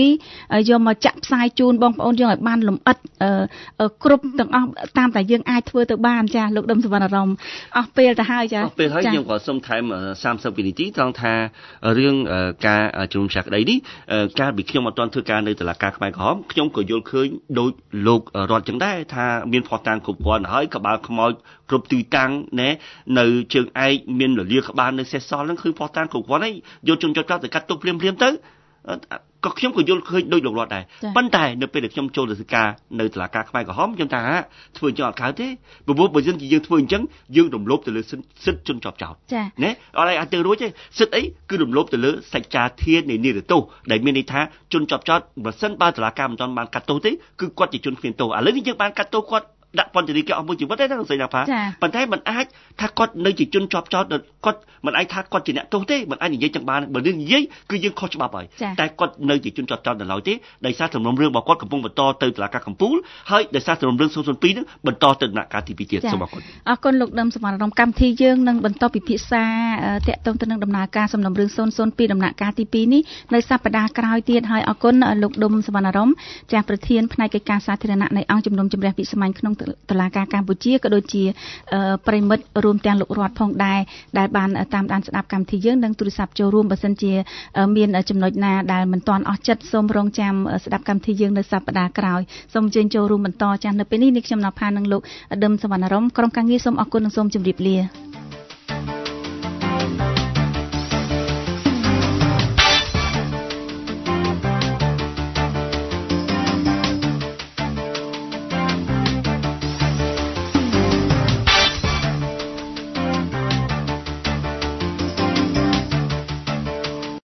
002យកមកចាក់ផ្សាយជូនបងប្អូនយើងឲ្យបានលម្អិតគ្រប់ទាំងអស់តាមតែយើងអាចធ្វើទៅបានចាលោកដឹមសវណ្ណរមអស់ពេលទៅហើយចាអស់ពេលហើយខ្ញុំក៏សូមថែម30វិនាទីត្រង់ថារឿងការជំនុំជម្រះក្តីនេះកាលពីខ្ញុំអត់ទាន់ធ្វើការនៅតុលាការខ្មែរក្រហមខ្ញុំក៏យល់ឃើញដោយលោករដ្ឋចឹងដែរថាមានផុសតាងគ្រប់គ្រាន់ហើយក្បាលខ្មោចគ្រប់ទីតាំងណែនៅជើងឯកមានលលាក្បាលនៅសេះសល់ហ្នឹងគឺផុសតាងគ្រប់គ្រាន់ហើយយកជនជាប់ចោទទៅកាត់ទុកភ្លាមៗទៅក៏ខ្ញុំក៏យល់ឃើញដោយលោករដ្ឋដែរប៉ុន្តែនៅពេលដែលខ្ញុំចូលទៅធ្វើការនៅតុលាការខ្មែរក្រហមខ្ញុំថាធ្វើអញ្ចឹងអត់កើតទេព្រោះបើយើងធ្វើអញ្ចឹងយើងរំលោភទៅលើសិទ្ធិជនជាប់ចោទណាអត់ឲ្យទៅរួចទេសិទ្ធិអីគឺរំលោភទៅលើសច្ចចាធាតុនៃនិរទោសដែលមានន័យថាជនជាប់ចោទបើសិនបើតុលាការមិនទាន់បានកាត់ទោសទេគឺគាត់ជាជនគ្មានទោសឥឡូវនេះយើងបានកាត់ទោសគាត់ដាក់ពន្ធនាគារអស់មួយជីវិតទេណាលោកស្រីណាផាប៉ុន្តែมันអាចថាគាត់នៅជាជនជាប់ចោទគាត់មិនអាចថាគាត់ជាអ្នកទោសទេមិនអាចនិយាយចឹងបានបើយើងនិយាយគឺយើងខុសច្បាប់ហើយតែគាត់នៅជាជនជាប់ចោទនៅឡើយទេដោយសារសំណុំរឿងរបស់គាត់កំពុងបន្តទៅតុលាការកំពូលហើយដោយសារសំណុំរឿង002នឹងបន្តទៅដំណាក់កាលទី2ទៀតសូមអរគុណអរគុណលោកដឹមសវណ្ណរមកម្មវិធីយើងនឹងបន្តពិភាក្សាតាក់ទងទៅនឹងដំណើរការសំណុំរឿង002ដំណាក់កាលទី2នេះនៅសប្តាហ៍ក្រោយទៀតហើយអរគុណលោកដឹមសវណ្ណរមចាស់ប្រធានផ្នែកកិច្ចការសាធារណៈនៃអង្គជំនុំជម្រះវិសាមញ្ញក្នុងតុលាការកម្ពុជាក៏ដូចជាប្រិមិត្តរួមទាំងលោករដ្ឋផងដែរដែលបានតាមដានស្ដាប់កម្មវិធីយើងនិងទូរស័ព្ទចូលរួមបើសិនជាមានចំណុចណាដែលមិនទាន់អស់ចិត្តសូមរងចាំស្ដាប់កម្មវិធីយើងនៅសប្តាហ៍ក្រោយសូមអញ្ជើញចូលរួមបន្តចាស់នៅពេលនេះខ្ញុំណៅផានិងលោកដឹមសវណ្ណរមក្រុមការងារសូមអរគុណនិងសូមជម្រាបលា